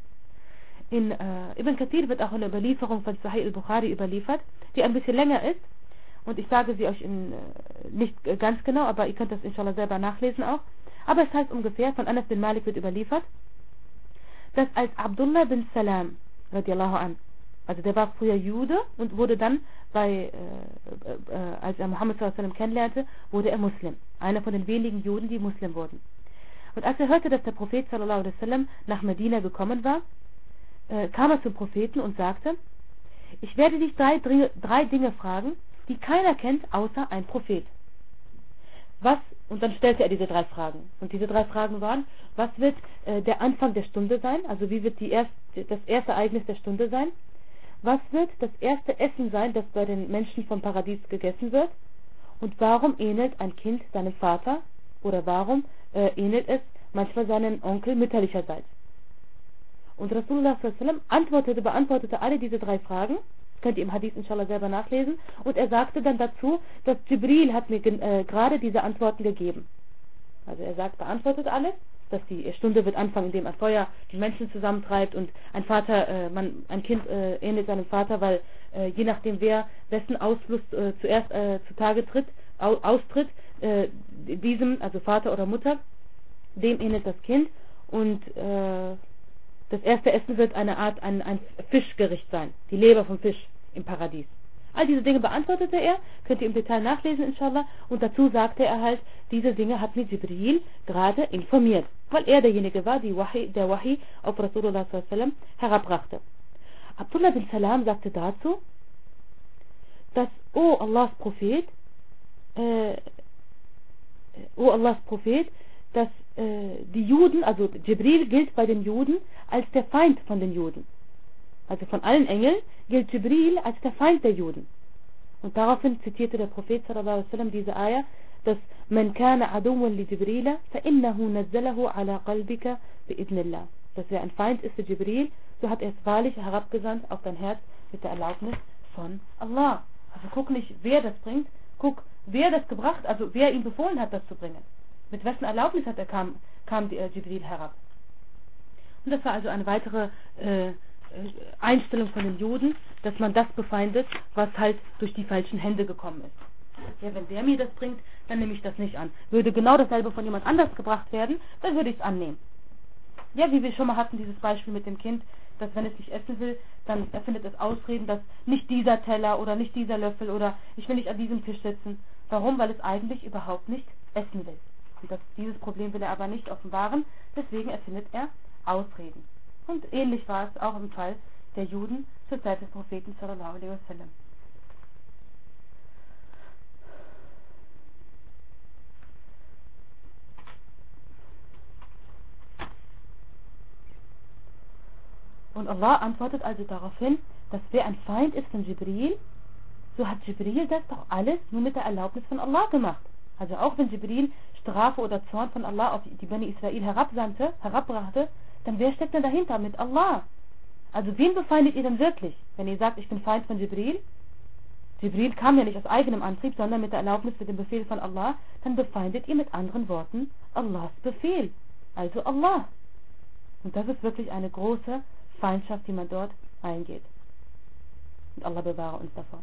In äh, Ibn Kathir wird auch eine Überlieferung von Sahih al-Bukhari überliefert, die ein bisschen länger ist. Und ich sage sie euch in, äh, nicht äh, ganz genau, aber ihr könnt das inshallah selber nachlesen auch. Aber es heißt ungefähr, von Anas bin Malik wird überliefert, dass als Abdullah bin Salam, radiallahu an, also der war früher Jude und wurde dann bei, äh, äh, als er Muhammad sallallahu alaihi wasallam kennenlernte, wurde er Muslim. Einer von den wenigen Juden, die Muslim wurden. Und als er hörte, dass der Prophet sallallahu alaihi wasallam nach Medina gekommen war, äh, kam er zum Propheten und sagte, ich werde dich drei, drei Dinge fragen, die keiner kennt, außer ein Prophet. Was, und dann stellte er diese drei Fragen. Und diese drei Fragen waren, was wird äh, der Anfang der Stunde sein? Also wie wird die erst, das erste Ereignis der Stunde sein? Was wird das erste Essen sein, das bei den Menschen vom Paradies gegessen wird? Und warum ähnelt ein Kind seinem Vater? Oder warum äh, ähnelt es manchmal seinen Onkel mütterlicherseits? Und Rasulullah sallallahu alaihi wasallam antwortete, beantwortete alle diese drei Fragen könnt ihr im Hadith inshallah selber nachlesen. Und er sagte dann dazu, dass Jibril hat mir äh, gerade diese Antworten gegeben. Also er sagt, beantwortet alles, dass die Stunde wird anfangen, indem ein Feuer die Menschen zusammentreibt und ein Vater, äh, man, ein Kind äh, ähnelt seinem Vater, weil äh, je nachdem wer wessen Ausfluss äh, zuerst äh, zutage tritt, au, austritt, äh, diesem, also Vater oder Mutter, dem ähnelt das Kind und äh, das erste Essen wird eine Art, ein, ein Fischgericht sein, die Leber vom Fisch im Paradies. All diese Dinge beantwortete er, könnt ihr im Detail nachlesen, inshallah, und dazu sagte er halt, diese Dinge hat mir Jibril gerade informiert, weil er derjenige war, die Wahi, der Wahi auf Rasulullah sallallahu alaihi wasallam herabbrachte. Abdullah bin Salam sagte dazu, dass, oh Allahs Prophet, äh, oh Allahs Prophet, dass äh, die Juden, also Jibril gilt bei den Juden als der Feind von den Juden. Also von allen Engeln gilt Jibril als der Feind der Juden. Und daraufhin zitierte der Prophet sallallahu alaihi wasallam diese Ayah, dass man kana aduwan li Jibrila fa innahu nazzalahu ala qalbika bi idnillah. Dass wer ein Feind ist für Jibril, so hat er es wahrlich herabgesandt auf dein Herz mit der Erlaubnis von Allah. Also guck nicht, wer das bringt, guck, wer das gebracht, also wer ihm befohlen hat, das zu bringen. Mit wessen Erlaubnis hat er kam, kam die, äh, Jibril herab. Und das war also eine weitere äh, Einstellung von den Juden, dass man das befeindet, was halt durch die falschen Hände gekommen ist. Ja, wenn der mir das bringt, dann nehme ich das nicht an. Würde genau dasselbe von jemand anders gebracht werden, dann würde ich es annehmen. Ja, wie wir schon mal hatten, dieses Beispiel mit dem Kind, dass wenn es nicht essen will, dann erfindet es Ausreden, dass nicht dieser Teller oder nicht dieser Löffel oder ich will nicht an diesem Tisch sitzen. Warum? Weil es eigentlich überhaupt nicht essen will. Und das, dieses Problem will er aber nicht offenbaren, deswegen erfindet er Ausreden. Und ähnlich war es auch im Fall der Juden zur Zeit des Propheten sallallahu alaihi wasallam. Und Allah antwortet also daraufhin, dass wer ein Feind ist von Jibril, so hat Jibril das doch alles nur mit der Erlaubnis von Allah gemacht. Also auch wenn Jibril Strafe oder Zorn von Allah auf die Bani Israel herabsandte, herabbrachte, dann wer steckt denn dahinter? Mit Allah. Also wen befeindet ihr denn wirklich? Wenn ihr sagt, ich bin Feind von Jibril, Jibril kam ja nicht aus eigenem Antrieb, sondern mit der Erlaubnis, mit dem Befehl von Allah, dann befeindet ihr mit anderen Worten Allahs Befehl. Also Allah. Und das ist wirklich eine große Feindschaft, die man dort eingeht. Und Allah bewahre uns davor.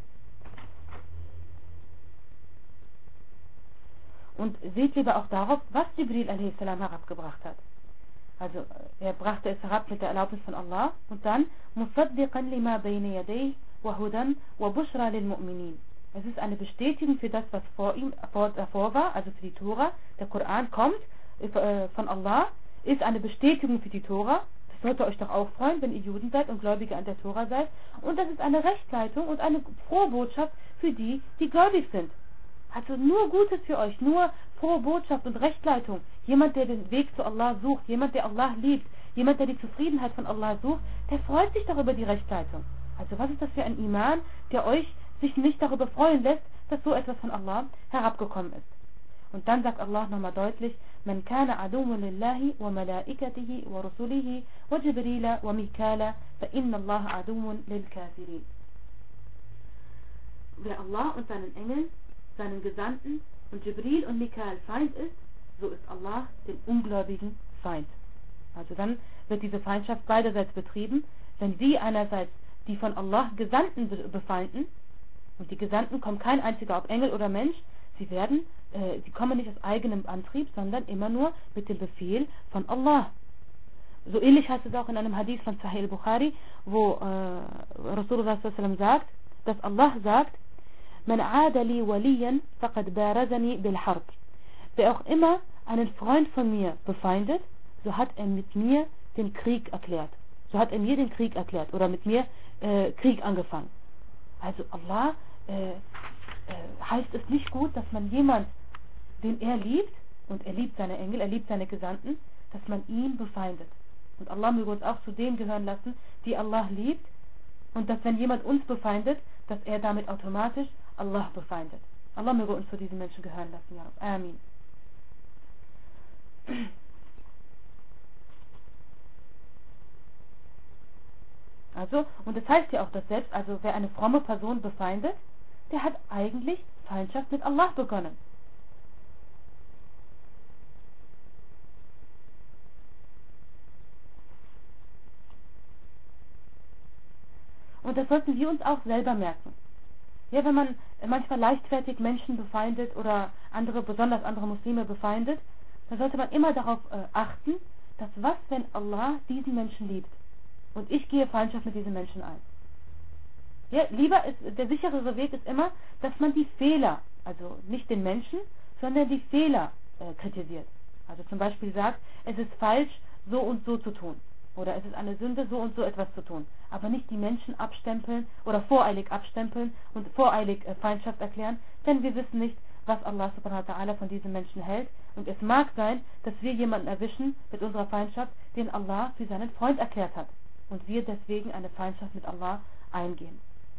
Und seht lieber auch darauf, was Jibril alaihi salam herabgebracht hat. Also er brachte es herab mit der Erlaubnis von Allah und dann مُصَدِّقًا لِمَا بَيْنَ يَدَيْهِ وَهُدًى وَبُشْرًى لِلْمُؤْمِنِينَ. Es ist eine Bestätigung für das, was vor ihm vor, davor war, also für die Tora. Der Koran kommt äh, von Allah, ist eine Bestätigung für die Tora. Das sollte euch doch auch freuen, wenn ihr Juden seid und Gläubige an der Tora seid. Und das ist eine Rechtleitung und eine frohe Botschaft für die, die gläubig sind. Also nur Gutes für euch, nur frohe Botschaft und Rechtleitung. Jemand, der den Weg zu Allah sucht, jemand, der Allah liebt, jemand, der die Zufriedenheit von Allah sucht, der freut sich doch über die Rechtleitung. Also was ist das für ein Iman, der euch sich nicht darüber freuen lässt, dass so etwas von Allah herabgekommen ist. Und dann sagt Allah nochmal deutlich, Man kana aduwwan lillahi wa malaikatihi wa rusulihi wa Jibrila wa Mikala fa inna Allah aduwwun lil kafirin. Wer Allah und seinen Engeln, seinen Gesandten und Jibril und Mikael Feind ist, so ist Allah den Ungläubigen Feind. Also dann wird diese Feindschaft beiderseits betrieben, wenn sie einerseits die von Allah Gesandten befeinden, und die Gesandten kommen kein einziger, ob Engel oder Mensch, sie werden, äh, sie kommen nicht aus eigenem Antrieb, sondern immer nur mit dem Befehl von Allah. So ähnlich heißt es auch in einem Hadith von Sahih al-Bukhari, wo äh, Rasulullah sallallahu alaihi wasallam sagt, dass Allah sagt, Man aada li waliyan faqad barazani bil harb. Wer auch immer einen Freund von mir befeindet, so hat er mit mir den Krieg erklärt. So hat er mir den Krieg erklärt oder mit mir äh, Krieg angefangen. Also Allah äh, äh, heißt es nicht gut, dass man jemand, den er liebt, und er liebt seine Engel, er liebt seine Gesandten, dass man ihn befeindet. Und Allah möge uns auch zu denen gehören lassen, die Allah liebt, und dass wenn jemand uns befeindet, dass er damit automatisch Allah befeindet. Allah möge uns zu diesen Menschen gehören lassen, ja Rab. Amin. Also, und das heißt ja auch, dass selbst, also wer eine fromme Person befeindet, der hat eigentlich Feindschaft mit Allah begonnen. Und das sollten wir uns auch selber merken. Ja, wenn man manchmal leichtfertig Menschen befeindet oder andere, besonders andere Muslime befeindet, dann sollte man immer darauf äh, achten, dass was, wenn Allah diesen Menschen liebt und ich gehe Feindschaft mit diesen Menschen ein. Ja, lieber ist, der sicherere Weg ist immer, dass man die Fehler, also nicht den Menschen, sondern die Fehler äh, kritisiert. Also zum Beispiel sagt, es ist falsch, so und so zu tun. Oder es ist eine Sünde, so und so etwas zu tun. Aber nicht die Menschen abstempeln oder voreilig abstempeln und voreilig äh, Feindschaft erklären, denn wir wissen nicht, was Allah subhanahu wa ta'ala von diesen Menschen hält. Und es mag sein, dass wir jemanden erwischen mit unserer Feindschaft, den Allah für seinen Freund erklärt hat. Und wir deswegen eine Feindschaft mit Allah eingehen.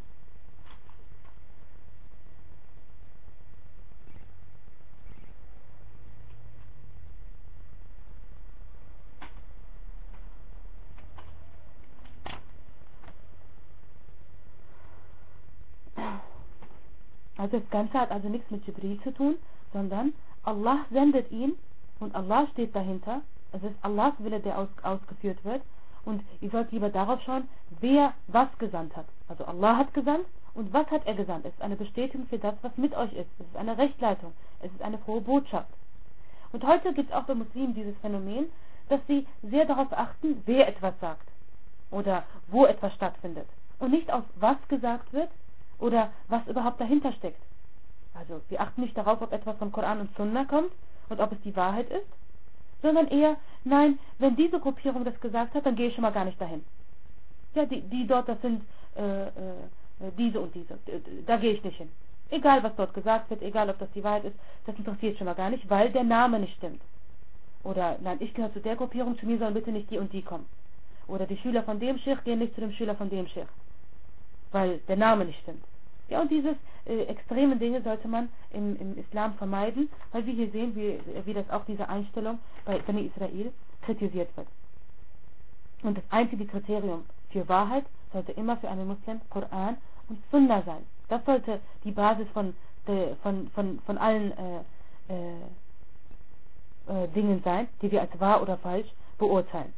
Also das Ganze hat also nichts mit Jibril zu tun, sondern Allah sendet ihn und Allah steht dahinter. Es ist Allahs Wille, der aus, ausgeführt wird. Und ihr sollt lieber darauf schauen, wer was gesandt hat. Also Allah hat gesandt und was hat er gesandt? Es ist eine Bestätigung für das, was mit euch ist. Es ist eine Rechtleitung. Es ist eine frohe Botschaft. Und heute gibt es auch bei Muslimen dieses Phänomen, dass sie sehr darauf achten, wer etwas sagt oder wo etwas stattfindet. Und nicht auf was gesagt wird, oder was überhaupt dahinter steckt. Also wir achten nicht darauf, ob etwas vom Koran und Sunna kommt und ob es die Wahrheit ist, sondern eher, nein, wenn diese Gruppierung das gesagt hat, dann gehe ich schon mal gar nicht dahin. Ja, die, die dort, das sind äh, äh, diese und diese. Da gehe ich nicht hin. Egal, was dort gesagt wird, egal, ob das die Wahrheit ist, das interessiert schon mal gar nicht, weil der Name nicht stimmt. Oder, nein, ich gehöre zu der Gruppierung, zu mir sollen bitte nicht die und die kommen. Oder die Schüler von dem Sheikh gehen nicht zu dem Schüler von dem Sheikh, weil der Name nicht stimmt. Ja, und diese äh, extremen Dinge sollte man im, im Islam vermeiden, weil wir hier sehen, wie, wie das auch diese Einstellung bei Bani Israel kritisiert wird. Und das einzige Kriterium für Wahrheit sollte immer für einen Muslim Koran und Sunna sein. Das sollte die Basis von, de, von, von, von allen äh, äh, äh, Dingen sein, die wir als wahr oder falsch beurteilen.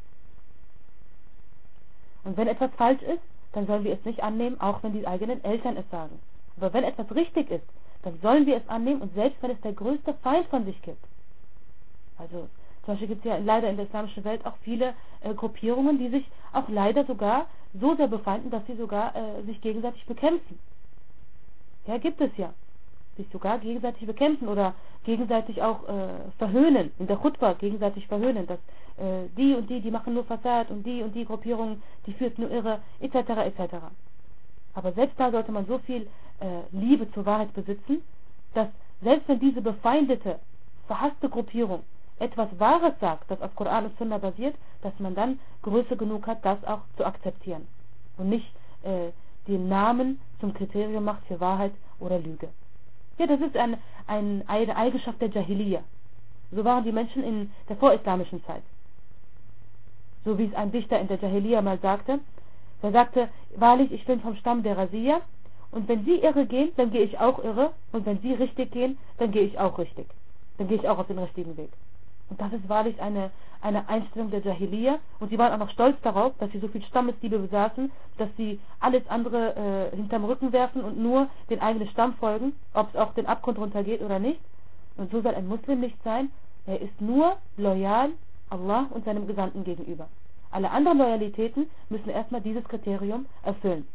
Und wenn etwas falsch ist, dann sollen wir es nicht annehmen, auch wenn die eigenen Eltern es sagen. Aber wenn etwas richtig ist, dann sollen wir es annehmen, und selbst wenn es der größte Feind von sich gibt. Also zum Beispiel gibt es ja leider in der islamischen Welt auch viele äh, Gruppierungen, die sich auch leider sogar so sehr befeinden, dass sie sogar äh, sich gegenseitig bekämpfen. Ja, gibt es ja. Sich sogar gegenseitig bekämpfen oder gegenseitig auch äh, verhöhnen, in der Khutbah gegenseitig verhöhnen, dass äh, die und die, die machen nur Fassad und die und die Gruppierung, die führt nur Irre, et cetera et cetera. Aber selbst da sollte man so viel äh, Liebe zur Wahrheit besitzen, dass selbst wenn diese befeindete, verhasste Gruppierung etwas Wahres sagt, das auf Koran und Sunna basiert, dass man dann Größe genug hat, das auch zu akzeptieren und nicht äh, den Namen zum Kriterium macht für Wahrheit oder Lüge. Ja, das ist ein, ein, eine Eigenschaft der Jahiliya. So waren die Menschen in der vorislamischen Zeit. So wie es ein Dichter in der Jahiliya mal sagte. Er sagte, wahrlich, ich bin vom Stamm der Rasiya, und wenn sie irre gehen, dann gehe ich auch irre, und wenn sie richtig gehen, dann gehe ich auch richtig. Dann gehe ich auch auf den richtigen Weg. Und das ist wahrlich eine, eine Einstellung der Jahiliya, und sie waren auch noch stolz darauf, dass sie so viel Stammesliebe besaßen, dass sie alles andere äh, hinterm Rücken werfen und nur den eigenen Stamm folgen, ob es auch den Abgrund runtergeht oder nicht. Und so soll ein Muslim nicht sein. Er ist nur loyal Allah und seinem Gesandten gegenüber. Alle anderen Loyalitäten müssen erstmal dieses Kriterium erfüllen.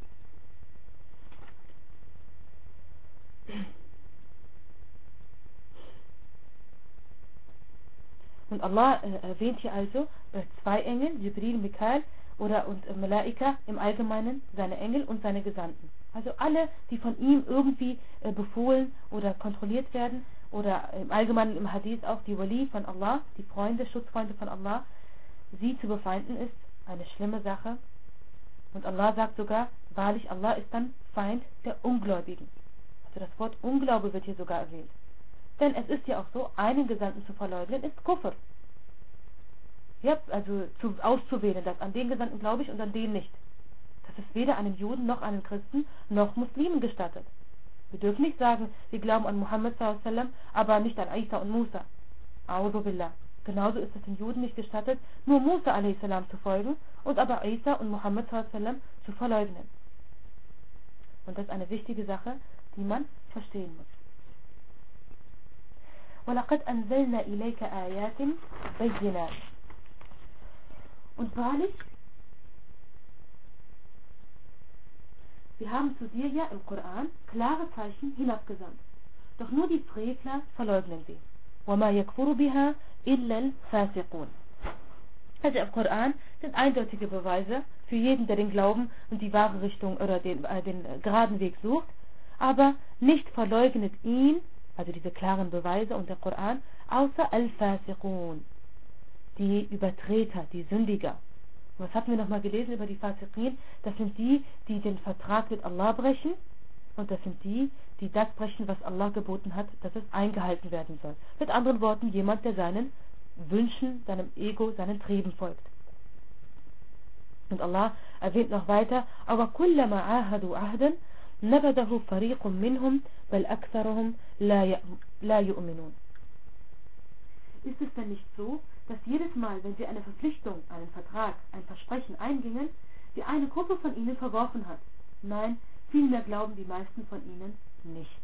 Und Allah äh, erwähnt hier also äh, zwei Engel, Jibril, Mikael oder und äh, Malaika im Allgemeinen, seine Engel und seine Gesandten. Also alle, die von ihm irgendwie äh, befohlen oder kontrolliert werden, oder im Allgemeinen im Hadith auch die Wali von Allah, die Freunde, Schutzfreunde von Allah, sie zu befeinden ist eine schlimme Sache. Und Allah sagt sogar, wahrlich, Allah ist dann Feind der Ungläubigen. Also das Wort Unglaube wird hier sogar erwähnt. Denn es ist ja auch so, einen Gesandten zu verleugnen ist Kufr. Ja, also zu, auszuwählen, dass an den Gesandten glaube ich und an den nicht. Das ist weder einem Juden noch einem Christen noch Muslimen gestattet. Wir dürfen nicht sagen, wir glauben an Muhammad sallallahu alaihi wasallam, aber nicht an Isa und Musa. A'udhu billah. Genauso ist es den Juden nicht gestattet, nur Musa alaihi salam zu folgen und aber Isa und Muhammad sallallahu alaihi wasallam zu verleugnen. Und das ist eine wichtige Sache, die man verstehen muss. وَلَقَدْ أَنزَلْنَا إِلَيْكَ آيَاتٍ بَيِّنَاتٍ. Und wahrlich, wir haben zu dir ja im Koran klare Zeichen hinabgesandt. Doch nur die Frevler verleugnen sie. وَمَا يَكْفُرُ بِهَا إِلَّا الْفَاسِقُونَ. Also im Koran sind eindeutige Beweise für jeden, der den Glauben und die wahre Richtung oder den, äh, den äh, geraden Weg sucht, aber nicht verleugnet ihn, also diese klaren Beweise und der Koran, außer Al-Fasiqun, die Übertreter, die Sündiger. Was hatten wir nochmal gelesen über die Fasiqin? Das sind die, die den Vertrag mit Allah brechen, und das sind die, die das brechen, was Allah geboten hat, dass es eingehalten werden soll. Mit anderen Worten, jemand, der seinen Wünschen, seinem Ego, seinen Trieben folgt. Und Allah erwähnt noch weiter, aber kullama ahadu ahdan nabadahu fariqun minhum bal aktharuhum la yu'minun. Ist es denn nicht so, dass jedes Mal, wenn sie eine Verpflichtung, einen Vertrag, ein Versprechen eingingen, die eine Gruppe von ihnen verworfen hat? Nein, vielmehr glauben die meisten von ihnen nicht.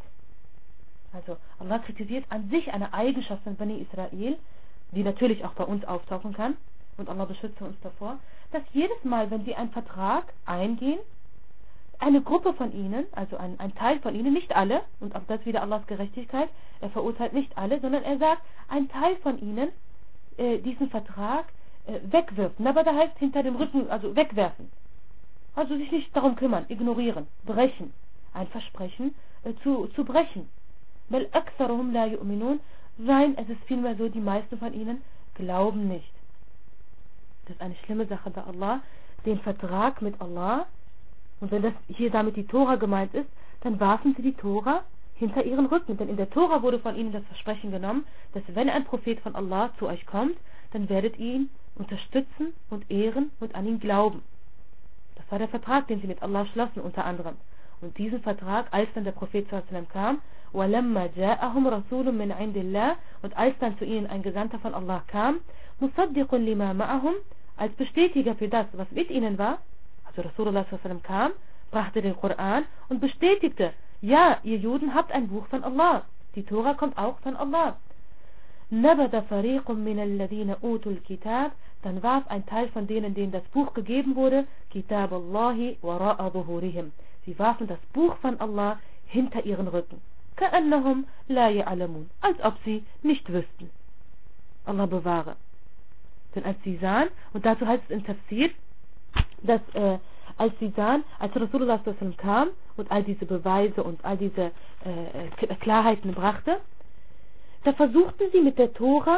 Also Allah kritisiert an sich eine Eigenschaft von Bani Israel, die natürlich auch bei uns auftauchen kann, und Allah beschütze uns davor, dass jedes Mal, wenn sie einen Vertrag eingehen, eine Gruppe von ihnen, also ein, ein Teil von ihnen, nicht alle, und auch das wieder Allahs Gerechtigkeit, er verurteilt nicht alle, sondern er sagt, ein Teil von ihnen äh, diesen Vertrag äh, wegwirft. Aber da heißt hinter dem Rücken, also wegwerfen. Also sich nicht darum kümmern, ignorieren, brechen, ein Versprechen äh, zu, zu brechen. Weil aktharuhum la yu'minun, sein, es ist vielmehr so, die meisten von ihnen glauben nicht. Das ist eine schlimme Sache bei Allah, den Vertrag mit Allah, und wenn das hier damit die Tora gemeint ist, dann warfen sie die Tora hinter ihren Rücken. Denn in der Tora wurde von ihnen das Versprechen genommen, dass wenn ein Prophet von Allah zu euch kommt, dann werdet ihr ihn unterstützen und ehren und an ihn glauben. Das war der Vertrag, den sie mit Allah schlossen, unter anderem. Und diesen Vertrag, als dann der Prophet sallallahu alaihi wasallam kam, وَلَمَّا جَاءَهُمْ رَسُولٌ مِّنْ عِنْدِ اللَّهِ, und als dann zu ihnen ein Gesandter von Allah kam, مُصَدِّقٌ لِمَا مَعَهُمْ, als Bestätiger für das, was mit ihnen war, also Rasulullah sallallahu alaihi wasallam kam, brachte den Koran und bestätigte, ja, ihr Juden habt ein Buch von Allah, die Tora kommt auch von Allah. نَبَذَ فَرِيقٌ مِّنَ الَّذِينَ أُوتُوا الْكِتَابَ, dann warf ein Teil von denen, denen das Buch gegeben wurde, Kitab Allahi wara'a zuhurihim. Sie warfen das Buch von Allah hinter ihren Rücken. كَأَنَّهُمْ لَا يَعْلَمُونَ, als ob sie nicht wüssten. Allah bewahre. Denn als sie sahen, und dazu heißt es im Tafsir, dass äh, als sie sahen, als Rasulullah sallallahu alaihi wasallam kam und all diese Beweise und all diese äh, Klarheiten brachte, da versuchten sie mit der Tora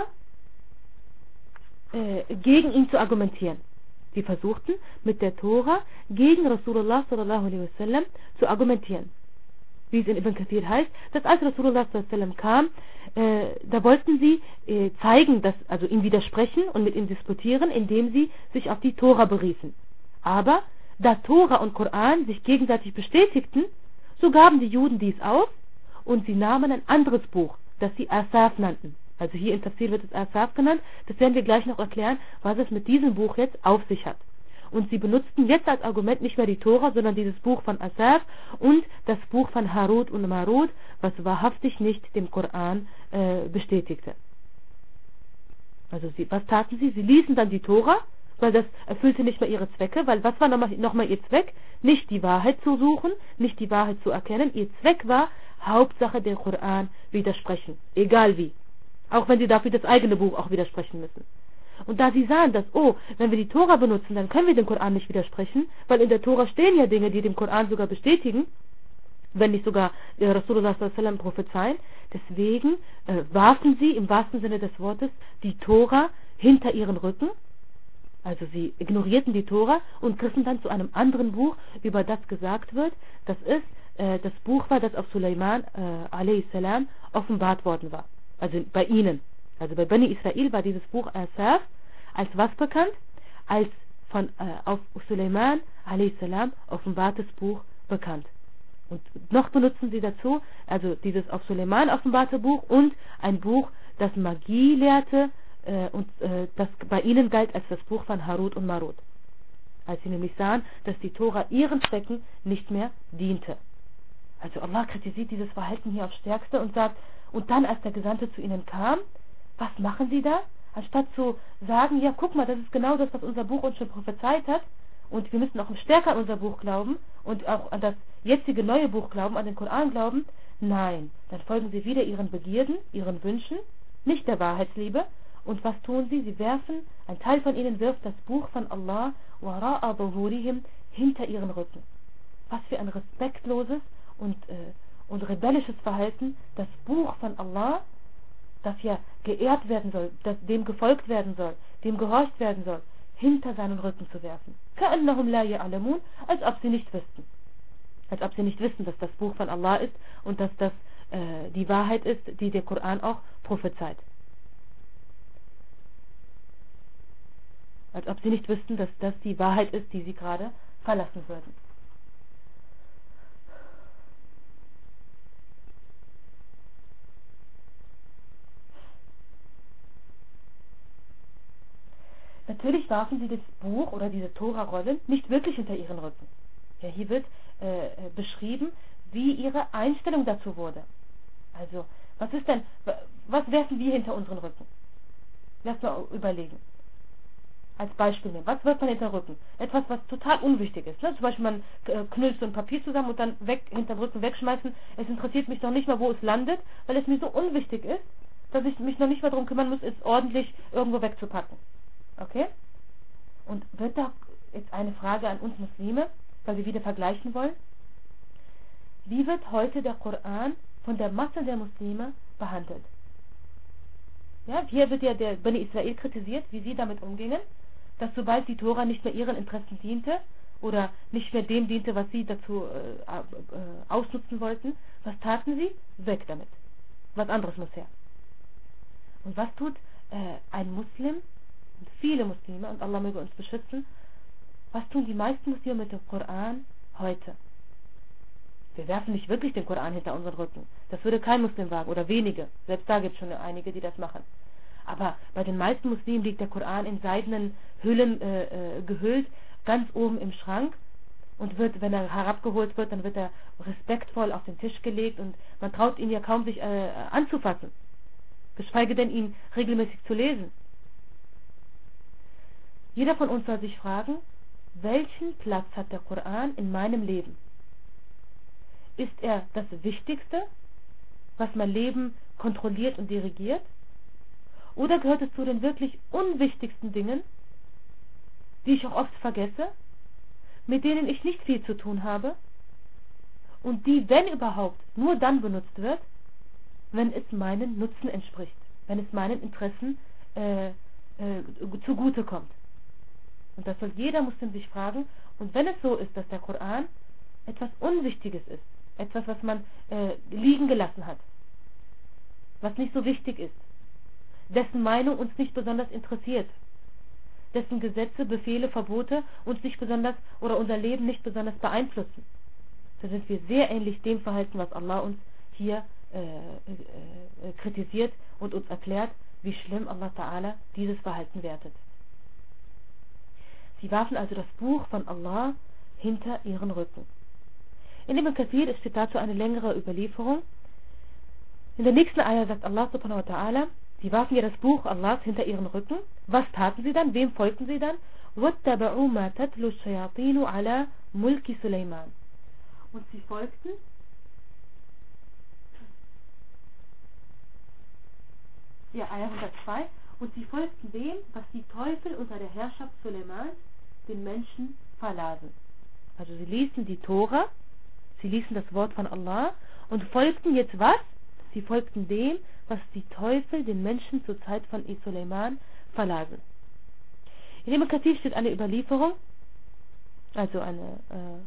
äh, gegen ihn zu argumentieren. Sie versuchten mit der Tora gegen Rasulullah sallallahu alaihi wasallam zu argumentieren. Wie es in Ibn Kathir heißt, dass als Rasulullah sallallahu alaihi wasallam kam, äh, da wollten sie äh, zeigen, dass, also ihm widersprechen und mit ihm diskutieren, indem sie sich auf die Tora beriefen. Aber da Tora und Koran sich gegenseitig bestätigten, so gaben die Juden dies auf und sie nahmen ein anderes Buch, das sie Asaf nannten. Also hier im Tafsir wird es Asaf genannt. Das werden wir gleich noch erklären, was es mit diesem Buch jetzt auf sich hat. Und sie benutzten jetzt als Argument nicht mehr die Tora, sondern dieses Buch von Asaf und das Buch von Harut und Marut, was wahrhaftig nicht dem Koran äh, bestätigte. Also sie, was taten sie? Sie ließen dann die Tora, weil das erfüllte nicht mehr ihre Zwecke, weil was war nochmal noch mal ihr Zweck? Nicht die Wahrheit zu suchen, nicht die Wahrheit zu erkennen. Ihr Zweck war, Hauptsache den Koran widersprechen, egal wie. Auch wenn sie dafür das eigene Buch auch widersprechen müssen. Und da sie sahen, dass, oh, wenn wir die Tora benutzen, dann können wir dem Koran nicht widersprechen, weil in der Tora stehen ja Dinge, die dem Koran sogar bestätigen, wenn nicht sogar äh, Rasulullah sallallahu alaihi wasallam prophezeien. Deswegen äh, warfen sie im wahrsten Sinne des Wortes die Tora hinter ihren Rücken. Also sie ignorierten die Tora und griffen dann zu einem anderen Buch, über das gesagt wird, dass es äh, das Buch war, das auf Suleiman äh, alaihi salam offenbart worden war. Also bei ihnen. Also bei Bani Israel war dieses Buch Asaf als was bekannt? Als von äh, auf Suleiman alaihi salam offenbartes Buch bekannt. Und noch benutzen sie dazu, also dieses auf Suleiman offenbarte Buch und ein Buch, das Magie lehrte äh, und äh, das bei ihnen galt als das Buch von Harut und Marut. Als sie nämlich sahen, dass die Tora ihren Zwecken nicht mehr diente. Also Allah kritisiert dieses Verhalten hier aufs Stärkste und sagt, und dann als der Gesandte zu ihnen kam, was machen sie da? Anstatt zu sagen, ja guck mal, das ist genau das, was unser Buch uns schon prophezeit hat und wir müssen auch stärker an unser Buch glauben und auch an das jetzige neue Buch glauben, an den Koran glauben. Nein, dann folgen sie wieder ihren Begierden, ihren Wünschen, nicht der Wahrheitsliebe. Und was tun sie? Sie werfen, ein Teil von ihnen wirft das Buch von Allah wara'a dhuhurihim hinter ihren Rücken. Was für ein respektloses und, äh, und rebellisches Verhalten, das Buch von Allah, das ja geehrt werden soll, das dem gefolgt werden soll, dem gehorcht werden soll, hinter seinen Rücken zu werfen. Ka'annahum la ya'lamun, als ob sie nicht wüssten. Als ob sie nicht wissen, dass das Buch von Allah ist und dass das äh, die Wahrheit ist, die der Koran auch prophezeit. Als ob sie nicht wüssten, dass das die Wahrheit ist, die sie gerade verlassen würden. Natürlich warfen sie das Buch oder diese Tora-Rollen nicht wirklich hinter ihren Rücken. Ja, hier wird äh, beschrieben, wie ihre Einstellung dazu wurde. Also, was ist denn, was werfen wir hinter unseren Rücken? Lass mal überlegen. Als Beispiel nehmen. Was wirft man hinter den Rücken? Etwas, was total unwichtig ist. Ne? Zum Beispiel, man äh, knüllt so ein Papier zusammen und dann weg, hinterm Rücken wegschmeißen. Es interessiert mich noch nicht mal, wo es landet, weil es mir so unwichtig ist, dass ich mich noch nicht mal darum kümmern muss, es ordentlich irgendwo wegzupacken. Okay? Und wird da jetzt eine Frage an uns Muslime, weil wir wieder vergleichen wollen? Wie wird heute der Koran von der Masse der Muslime behandelt? Ja, hier wird ja der Bani Israel kritisiert, wie sie damit umgingen, dass sobald die Tora nicht mehr ihren Interessen diente oder nicht mehr dem diente, was sie dazu äh, äh, ausnutzen wollten, was taten sie? Weg damit. Was anderes muss her. Und was tut äh, ein Muslim, und viele Muslime, und Allah möge uns beschützen, was tun die meisten Muslime mit dem Koran heute? Wir werfen nicht wirklich den Koran hinter unseren Rücken. Das würde kein Muslim wagen, oder wenige. Selbst da gibt es schon einige, die das machen. Aber bei den meisten Muslimen liegt der Koran in seidenen Hüllen äh, äh, gehüllt, ganz oben im Schrank und wird, wenn er herabgeholt wird, dann wird er respektvoll auf den Tisch gelegt und man traut ihn ja kaum sich äh, anzufassen, geschweige denn ihn regelmäßig zu lesen. Jeder von uns soll sich fragen, welchen Platz hat der Koran in meinem Leben? Ist er das Wichtigste, was mein Leben kontrolliert und dirigiert? Oder gehört es zu den wirklich unwichtigsten Dingen, die ich auch oft vergesse, mit denen ich nicht viel zu tun habe und die, wenn überhaupt, nur dann benutzt wird, wenn es meinen Nutzen entspricht, wenn es meinen Interessen äh, äh, zugute kommt. Und das soll jeder Muslim sich fragen. Und wenn es so ist, dass der Koran etwas Unwichtiges ist, etwas, was man äh, liegen gelassen hat, was nicht so wichtig ist, dessen Meinung uns nicht besonders interessiert, dessen Gesetze, Befehle, Verbote uns nicht besonders oder unser Leben nicht besonders beeinflussen, da sind wir sehr ähnlich dem Verhalten, was Allah uns hier äh, äh, kritisiert und uns erklärt, wie schlimm Allah Ta'ala dieses Verhalten wertet. Sie warfen also das Buch von Allah hinter ihren Rücken. In dem Kapitel steht dazu eine längere Überlieferung. In der nächsten Ayah sagt Allah subhanahu wa ta'ala, sie warfen ja das Buch Allahs hinter ihren Rücken. Was taten sie dann? Wem folgten sie dann? وَاتَّبَعُوا مَا تَتْلُوا الشَّيَاطِينُ عَلَى مُلْكِ سُلَيْمَانَ. Und sie folgten ja, Ayah hundertzwei. Und sie folgten dem, was die Teufel unter der Herrschaft Suleimans den Menschen verlasen. Also sie ließen die Tora, sie ließen das Wort von Allah und folgten jetzt was? Sie folgten dem, was die Teufel den Menschen zur Zeit von Suleiman verlasen. In dem Kapitel steht eine Überlieferung, also eine,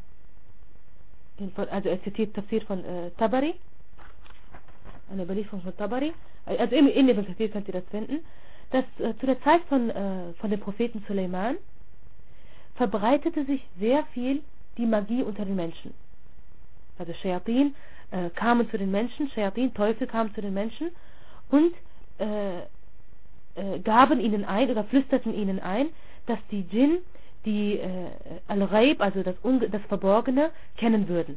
äh, also er zitiert Tafsir von äh, Tabari, eine Überlieferung von Tabari, also in, in dem Kapitel könnt ihr das finden, dass äh, zu der Zeit von, äh, von dem Propheten Suleiman verbreitete sich sehr viel die Magie unter den Menschen. Also Shayatin äh, kamen zu den Menschen, Shayatin, Teufel kamen zu den Menschen und äh, äh, gaben ihnen ein oder flüsterten ihnen ein, dass die Djinn die äh, Al-Ghaib, also das, das Verborgene, kennen würden.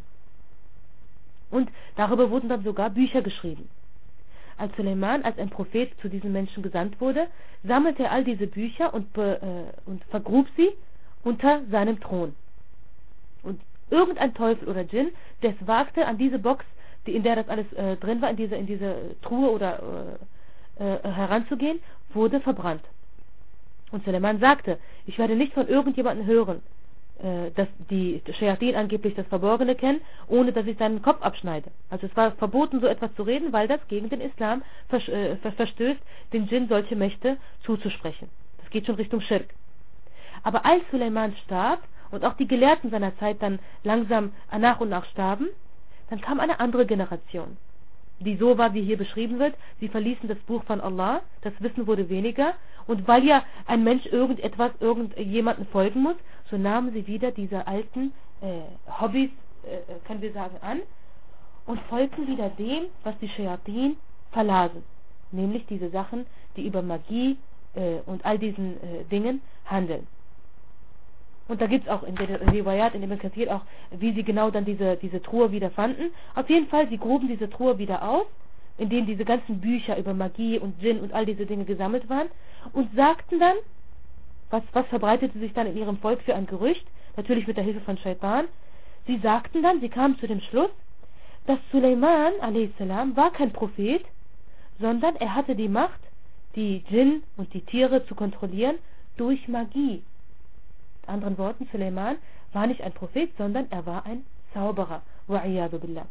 Und darüber wurden dann sogar Bücher geschrieben. Als Suleiman als ein Prophet zu diesen Menschen gesandt wurde, sammelte er all diese Bücher und, be, äh, und vergrub sie unter seinem Thron. Und irgendein Teufel oder Djinn, der es wagte, an diese Box, die, in der das alles äh, drin war, in diese, in diese Truhe oder äh, äh, heranzugehen, wurde verbrannt. Und Suleiman sagte, ich werde nicht von irgendjemandem hören, äh, dass die Shayatin angeblich das Verborgene kennen, ohne dass ich seinen Kopf abschneide. Also es war verboten, so etwas zu reden, weil das gegen den Islam vers äh, verstößt, den Djinn solche Mächte zuzusprechen. Das geht schon Richtung Schirk. Aber als Suleiman starb und auch die Gelehrten seiner Zeit dann langsam nach und nach starben, dann kam eine andere Generation, die so war, wie hier beschrieben wird. Sie verließen das Buch von Allah, das Wissen wurde weniger, und weil ja ein Mensch irgendetwas, irgendjemanden folgen muss, so nahmen sie wieder diese alten äh, Hobbys, äh, können wir sagen, an und folgten wieder dem, was die Shayatin verlasen, nämlich diese Sachen, die über Magie äh, und all diesen äh, Dingen handeln. Und da gibt es auch in der Riwayat, in dem Kathir auch, wie sie genau dann diese, diese Truhe wieder fanden. Auf jeden Fall, sie gruben diese Truhe wieder auf, in denen diese ganzen Bücher über Magie und Djinn und all diese Dinge gesammelt waren, und sagten dann, was, was verbreitete sich dann in ihrem Volk für ein Gerücht, natürlich mit der Hilfe von Shaitan, sie sagten dann, sie kamen zu dem Schluss, dass Suleiman a s. war kein Prophet, sondern er hatte die Macht, die Djinn und die Tiere zu kontrollieren durch Magie. Mit anderen Worten, Suleiman war nicht ein Prophet, sondern er war ein Zauberer. Wa'iyadu billah.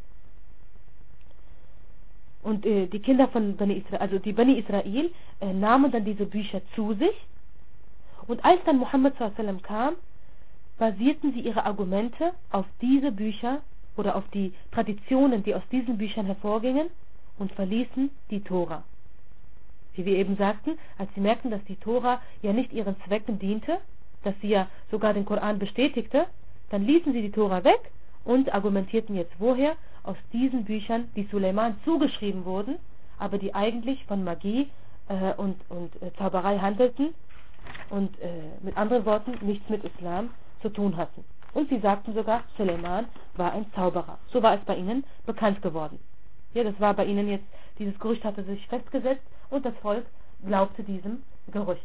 Und äh, die Kinder von Bani Israel, also die Bani Israel, äh, nahmen dann diese Bücher zu sich. Und als dann Muhammad sallallahu alaihi wasallam kam, basierten sie ihre Argumente auf diese Bücher oder auf die Traditionen, die aus diesen Büchern hervorgingen, und verließen die Tora. Wie wir eben sagten, als sie merkten, dass die Tora ja nicht ihren Zwecken diente, dass sie ja sogar den Koran bestätigte, dann ließen sie die Tora weg und argumentierten jetzt woher? Aus diesen Büchern, die Suleiman zugeschrieben wurden, aber die eigentlich von Magie äh, und, und äh, Zauberei handelten und äh, mit anderen Worten nichts mit Islam zu tun hatten. Und sie sagten sogar, Suleiman war ein Zauberer. So war es bei ihnen bekannt geworden. Ja, das war bei ihnen jetzt, dieses Gerücht hatte sich festgesetzt und das Volk glaubte diesem Gerücht.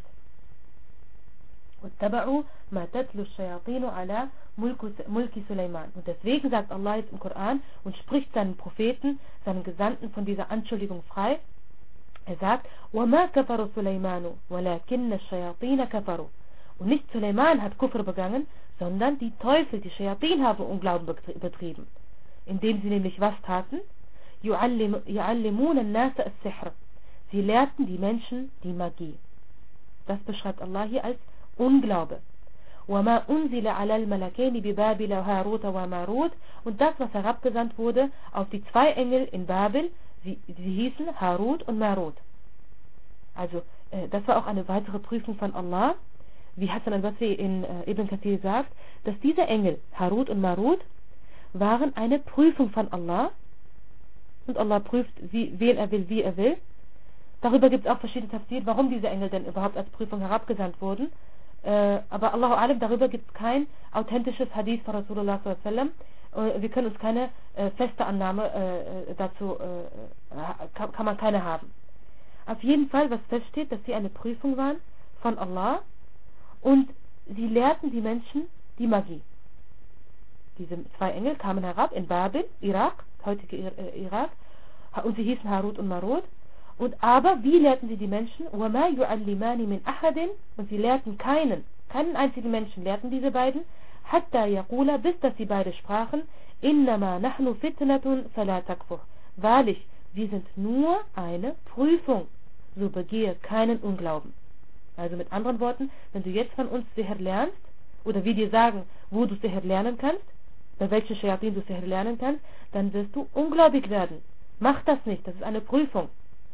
واتبعوا ما تتلو الشياطين على ملك سليمان. Und deswegen sagt Allah jetzt im Koran und spricht seinen Propheten, seinen Gesandten von dieser Anschuldigung frei. Er sagt, وَمَا كَفَرُ سُلَيْمَانُ وَلَكِنَّ الشَّيَاطِينَ كَفَرُوا. Und nicht Suleiman hat Kufr begangen, sondern die Teufel, die Shayatin, haben Unglauben betrieben. Indem sie nämlich was taten? يُعَلِّمُونَ النَّاسَ السِّحْرَ. Sie lehrten die Menschen die Magie. Das beschreibt Allah hier als Unglaube. وَمَا أُنزِلَ عَلَى الْمَلَكَيْنِ بِبَابِلَ وَهَارُوتَ وَمَارُوتَ. Und das, was herabgesandt wurde auf die zwei Engel in Babel, sie, sie hießen Harut und Marut. Also, äh, das war auch eine weitere Prüfung von Allah, wie Hassan al-Basri in äh, Ibn Kathir sagt, dass diese Engel, Harut und Marut, waren eine Prüfung von Allah, und Allah prüft, wie, wen er will, wie er will. Darüber gibt es auch verschiedene Tafsir, warum diese Engel denn überhaupt als Prüfung herabgesandt wurden. Äh, aber Allahu Alam, darüber gibt es kein authentisches Hadith von Rasulullah sallallahu alaihi wasallam. Äh, wir können uns keine äh, feste Annahme äh, dazu, äh, kann, kann man keine haben. Auf jeden Fall, was feststeht, dass sie eine Prüfung waren von Allah, und sie lehrten die Menschen die Magie. Diese zwei Engel kamen herab in Babel, Irak, heutige Irak, und sie hießen Harut und Marut. Und aber, wie lehrten sie die Menschen? وَمَا يُعَلِّمَانِ مِنْ أَحَدٍ. Und sie lehrten keinen, keinen einzigen Menschen lehrten diese beiden, حَتَّى يَقُولَ, bis dass sie beide sprachen, إِنَّمَا نَحْنُ فِتْنَةٌ فَلَا تَكْفُرْ. Wahrlich, wir sind nur eine Prüfung, so begehe keinen Unglauben. Also mit anderen Worten, wenn du jetzt von uns Sihr lernst, oder wir dir sagen, wo du Sihr lernen kannst, bei welchen Shayatin du Sihr lernen kannst, dann wirst du ungläubig werden. Mach das nicht, das ist eine Prüfung.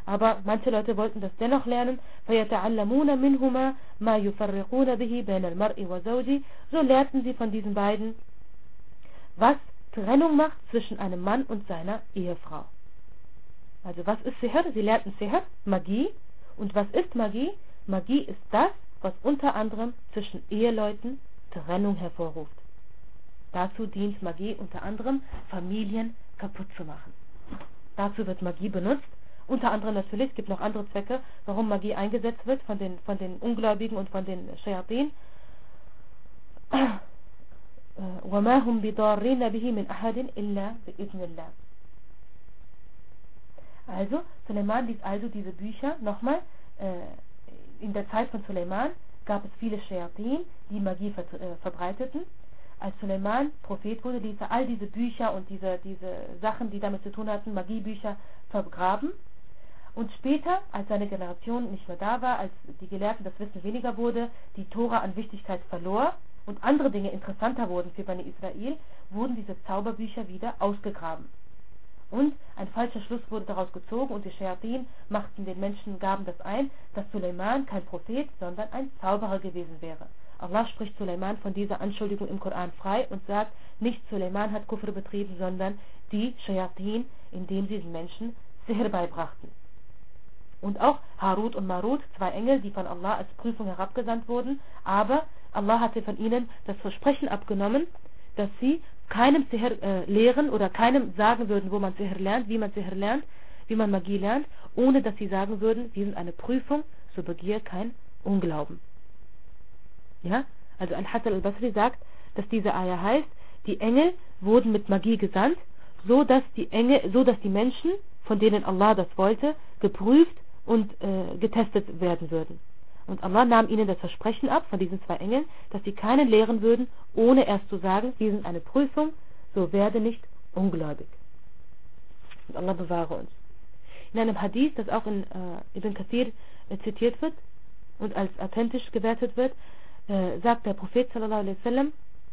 aber manche Leute wollten das dennoch lernen. فَيَتَعَلَّمُونَ مِنْهُمَا مَا يُفَرِّقُونَ بِهِ بَيْنَ الْمَرْءِ وَزَوْجِهِ. So lernten sie von diesen beiden, was Trennung macht zwischen einem Mann und seiner Ehefrau. Also was ist Sihr? Sie lernten Sihr, Magie. Und was ist Magie? Magie ist das, was unter anderem zwischen Eheleuten Trennung hervorruft. Dazu dient Magie unter anderem, Familien kaputt zu machen. Dazu wird Magie benutzt. Unter anderem natürlich, es gibt noch andere Zwecke, warum Magie eingesetzt wird von den, von den Ungläubigen und von den Shayatin. وَمَا هُمْ بِضَارِّينَ بِهِ مِنْ أَحَدٍ إِلَّا بِإِذْنِ اللَّهِ. Also, Suleiman ließ also diese Bücher, nochmal, äh, in der Zeit von Suleiman gab es viele Shayatin, die Magie ver äh, verbreiteten. Als Suleiman Prophet wurde, ließ er all diese Bücher und diese, diese Sachen, die damit zu tun hatten, Magiebücher, vergraben. Und später, als seine Generation nicht mehr da war, als die Gelehrten das Wissen weniger wurde, die Tora an Wichtigkeit verlor und andere Dinge interessanter wurden für Bani Israel, wurden diese Zauberbücher wieder ausgegraben. Und ein falscher Schluss wurde daraus gezogen und die Shayatin machten den Menschen, gaben das ein, dass Suleiman kein Prophet, sondern ein Zauberer gewesen wäre. Allah spricht Suleiman von dieser Anschuldigung im Koran frei und sagt, nicht Suleiman hat Kufr betrieben, sondern die Shayatin, indem sie den Menschen Sihr beibrachten. Und auch Harut und Marut, zwei Engel, die von Allah als Prüfung herabgesandt wurden, aber Allah hatte von ihnen das Versprechen abgenommen, dass sie keinem Sihr äh, lehren oder keinem sagen würden, wo man Sihr lernt, wie man Sihr lernt, wie man Magie lernt, ohne dass sie sagen würden, wir sind eine Prüfung, so begehr kein Unglauben. Ja, also Al-Hasan al-Basri sagt, dass diese Ayah heißt, die Engel wurden mit Magie gesandt, so dass die Engel, so dass die Menschen, von denen Allah das wollte, geprüft und äh, getestet werden würden. Und Allah nahm ihnen das Versprechen ab von diesen zwei Engeln, dass sie keinen lehren würden, ohne erst zu sagen, wir sind eine Prüfung, so werde nicht ungläubig. Und Allah bewahre uns. In einem Hadith, das auch in äh, Ibn Kathir äh, zitiert wird und als authentisch gewertet wird, äh, sagt der Prophet sallallahu alaihi wasallam,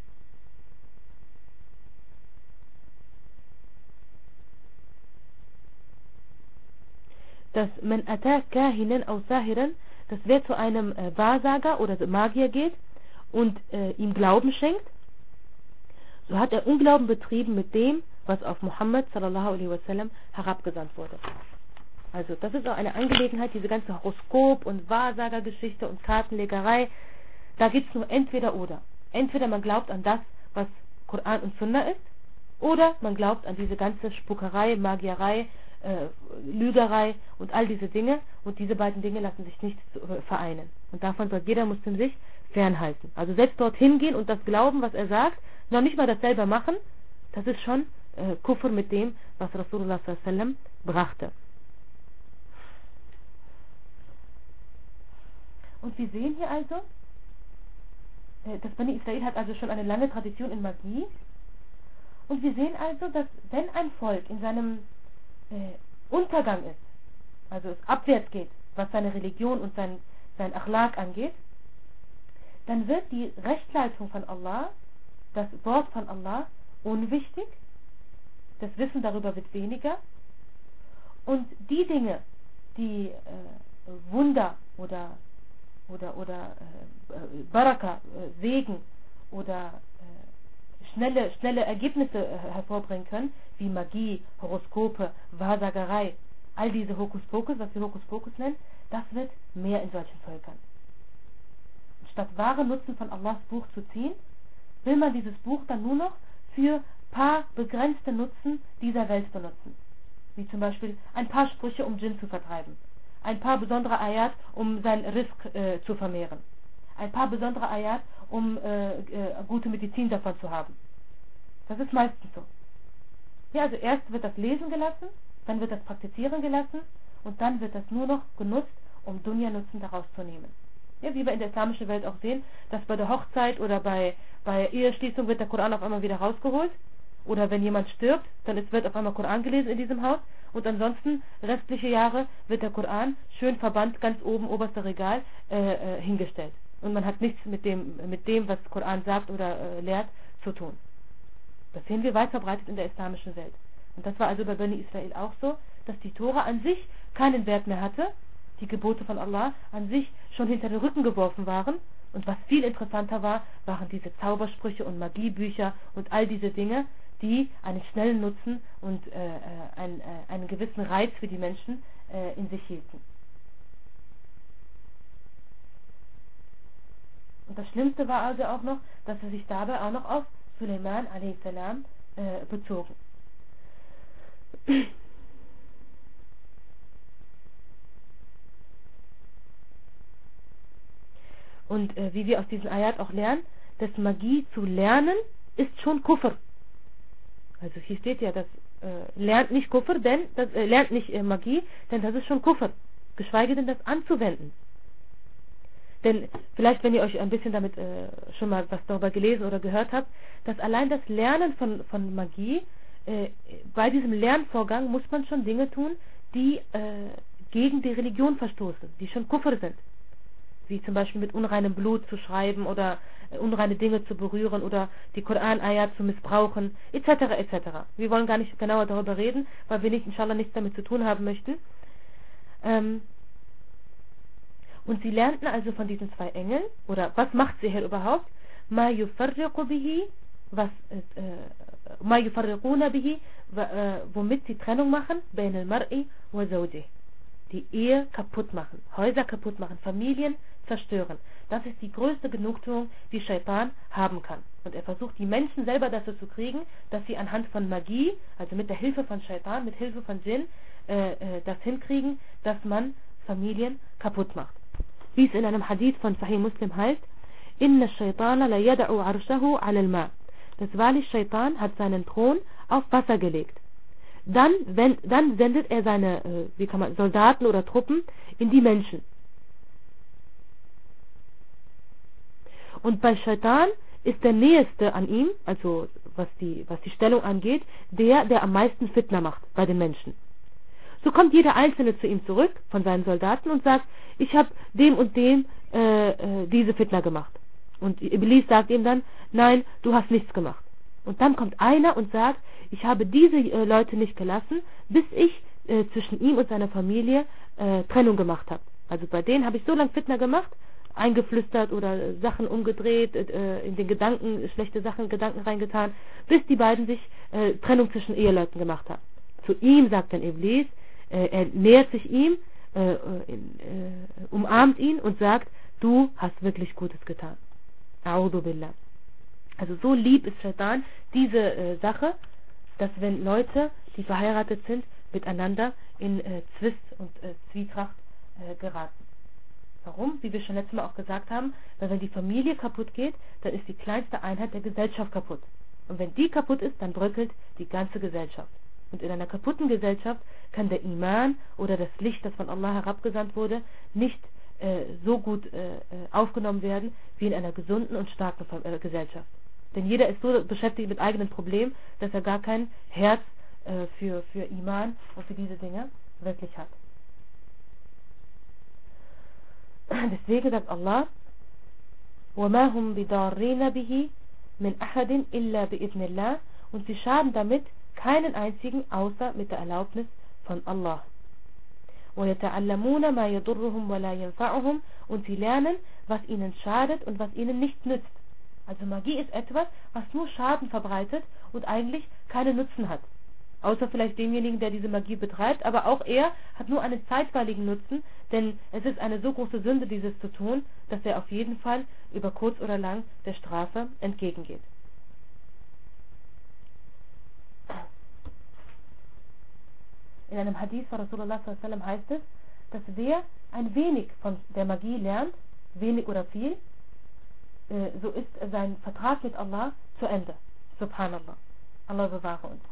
dass man ata kahinan aw sahiran, dass wer zu einem äh, Wahrsager oder Magier geht und äh, ihm Glauben schenkt, so hat er Unglauben betrieben mit dem, was auf Muhammad sallallahu alaihi wasallam herabgesandt wurde. Also das ist auch eine Angelegenheit, diese ganze Horoskop und Wahrsagergeschichte und Kartenlegerei, da gibt es nur entweder oder. Entweder man glaubt an das, was Koran und Sunna ist, oder man glaubt an diese ganze Spuckerei, Magierei, äh, Lügerei und all diese Dinge, und diese beiden Dinge lassen sich nicht äh, vereinen. Und davon soll jeder Muslim sich fernhalten. Also selbst dorthin gehen und das glauben, was er sagt, noch nicht mal das selber machen, das ist schon äh, Kufr mit dem, was Rasulullah sallallahu alaihi wasallam brachte. Und wir sehen hier also, äh, das Bani Israel hat also schon eine lange Tradition in Magie. Und wir sehen also, dass wenn ein Volk in seinem äh, Untergang ist, also es abwärts geht, was seine Religion und sein, sein Achlaq angeht, dann wird die Rechtleitung von Allah, das Wort von Allah, unwichtig, das Wissen darüber wird weniger, und die Dinge, die äh, Wunder oder oder oder äh, Baraka, äh, Segen oder äh, schnelle schnelle Ergebnisse äh, hervorbringen können, wie Magie, Horoskope, Wahrsagerei, all diese Hokuspokus, was wir Hokuspokus nennen, das wird mehr in solchen Völkern. Statt wahre Nutzen von Allahs Buch zu ziehen, will man dieses Buch dann nur noch für paar begrenzte Nutzen dieser Welt benutzen. Wie zum Beispiel ein paar Sprüche, um Djinn zu vertreiben. Ein paar besondere Ayat, um sein Rizq äh, zu vermehren. Ein paar besondere Ayat, um äh, äh, gute Medizin davon zu haben. Das ist meistens so. Ja, also erst wird das Lesen gelassen, dann wird das Praktizieren gelassen und dann wird das nur noch genutzt, um Dunya-Nutzen daraus zu nehmen. Ja, wie wir in der islamischen Welt auch sehen, dass bei der Hochzeit oder bei, bei Eheschließung wird der Koran auf einmal wieder rausgeholt. Oder wenn jemand stirbt, dann ist, wird auf einmal Koran gelesen in diesem Haus. Und ansonsten, restliche Jahre, wird der Koran schön verbannt, ganz oben, oberster Regal, äh, äh, hingestellt. Und man hat nichts mit dem, mit dem, was Koran sagt oder äh, lehrt, zu tun. Das sehen wir weit verbreitet in der islamischen Welt. Und das war also bei Bani Israel auch so, dass die Tora an sich keinen Wert mehr hatte, die Gebote von Allah an sich schon hinter den Rücken geworfen waren. Und was viel interessanter war, waren diese Zaubersprüche und Magiebücher und all diese Dinge, die einen schnellen Nutzen und äh, einen, äh, einen gewissen Reiz für die Menschen äh, in sich hielten. Und das Schlimmste war also auch noch, dass sie sich dabei auch noch auf Suleiman a s. Äh, bezogen. Und äh, wie wir aus diesem Ayat auch lernen, dass Magie zu lernen ist schon Kufr. Also hier steht ja, dass äh, lernt nicht Kufr, denn das, äh, lernt nicht äh, Magie, denn das ist schon Kufr. Geschweige denn das anzuwenden. Denn vielleicht, wenn ihr euch ein bisschen damit äh, schon mal was darüber gelesen oder gehört habt, dass allein das Lernen von, von Magie, äh, bei diesem Lernvorgang muss man schon Dinge tun, die äh, gegen die Religion verstoßen, die schon Kufr sind. Wie zum Beispiel mit unreinem Blut zu schreiben oder äh, unreine Dinge zu berühren oder die Koran-Ayat zu missbrauchen, et cetera et cetera. Wir wollen gar nicht genauer darüber reden, weil wir nicht, inshallah, nichts damit zu tun haben möchten. Ähm, und sie lernten also von diesen zwei Engeln, oder was macht Sihr überhaupt? Ma yufarriqu bihi, was äh, ma yufarriquna bihi, äh, womit sie Trennung machen, bain al-mar'i wa zawjih. Die Ehe kaputt machen, Häuser kaputt machen, Familien zerstören. Das ist die größte Genugtuung, die Shaitan haben kann. Und er versucht, die Menschen selber dazu zu kriegen, dass sie anhand von Magie, also mit der Hilfe von Shaitan, mit Hilfe von Djinn, äh, äh, das hinkriegen, dass man Familien kaputt macht. Wie es in einem Hadith von Sahih Muslim heißt, Inna Shaitana la yada'u arshahu ala al-ma. Das wahrlich Shaitan hat seinen Thron auf Wasser gelegt. Dann, wenn, dann sendet er seine äh, wie kann man, Soldaten oder Truppen in die Menschen. Und bei Shaitan ist der Nächste an ihm, also was die, was die Stellung angeht, der, der am meisten Fitna macht bei den Menschen. So kommt jeder Einzelne zu ihm zurück, von seinen Soldaten, und sagt, ich habe dem und dem äh, äh, diese Fitna gemacht. Und Iblis sagt ihm dann, nein, du hast nichts gemacht. Und dann kommt einer und sagt, ich habe diese äh, Leute nicht gelassen, bis ich äh, zwischen ihm und seiner Familie äh, Trennung gemacht habe. Also bei denen habe ich so lange Fitna gemacht, eingeflüstert oder äh, Sachen umgedreht, äh, in den Gedanken, schlechte Sachen, Gedanken reingetan, bis die beiden sich äh, Trennung zwischen Eheleuten gemacht haben. Zu ihm sagt dann Iblis, äh, er nähert sich ihm, äh, äh, umarmt ihn und sagt, du hast wirklich Gutes getan. A'udhu billah. Also so lieb ist Shaitan diese äh, Sache, dass wenn Leute, die verheiratet sind, miteinander in äh, Zwist und äh, Zwietracht äh, geraten. Warum? Wie wir schon letztes Mal auch gesagt haben, weil wenn die Familie kaputt geht, dann ist die kleinste Einheit der Gesellschaft kaputt. Und wenn die kaputt ist, dann bröckelt die ganze Gesellschaft. Und in einer kaputten Gesellschaft kann der Iman oder das Licht, das von Allah herabgesandt wurde, nicht äh, so gut äh, aufgenommen werden, wie in einer gesunden und starken äh, Gesellschaft. Denn jeder ist so beschäftigt mit eigenen Problemen, dass er gar kein Herz äh, für, für Iman und für diese Dinge wirklich hat. Deswegen sagt Allah, وَمَا هُمْ بِضَارِّينَ بِهِ مِنْ أَحَدٍ إِلَّا بِإِذْنِ اللَّهِ. Und sie schaden damit keinen einzigen, außer mit der Erlaubnis von Allah. وَيَتَعَلَّمُونَ مَا يَضُرُّهُمْ وَلَا يَنْفَعُهُمْ. Und sie lernen, was ihnen schadet und was ihnen nicht nützt. Also Magie ist etwas, was nur Schaden verbreitet und eigentlich keinen Nutzen hat. Außer vielleicht demjenigen, der diese Magie betreibt, aber auch er hat nur einen zeitweiligen Nutzen, denn es ist eine so große Sünde, dieses zu tun, dass er auf jeden Fall über kurz oder lang der Strafe entgegengeht. In einem Hadith von Rasulullah sallallahu alaihi wasallam heißt es, dass wer ein wenig von der Magie lernt, wenig oder viel, so ist sein Vertrag mit Allah zu Ende. Subhanallah. Allah bewahre uns.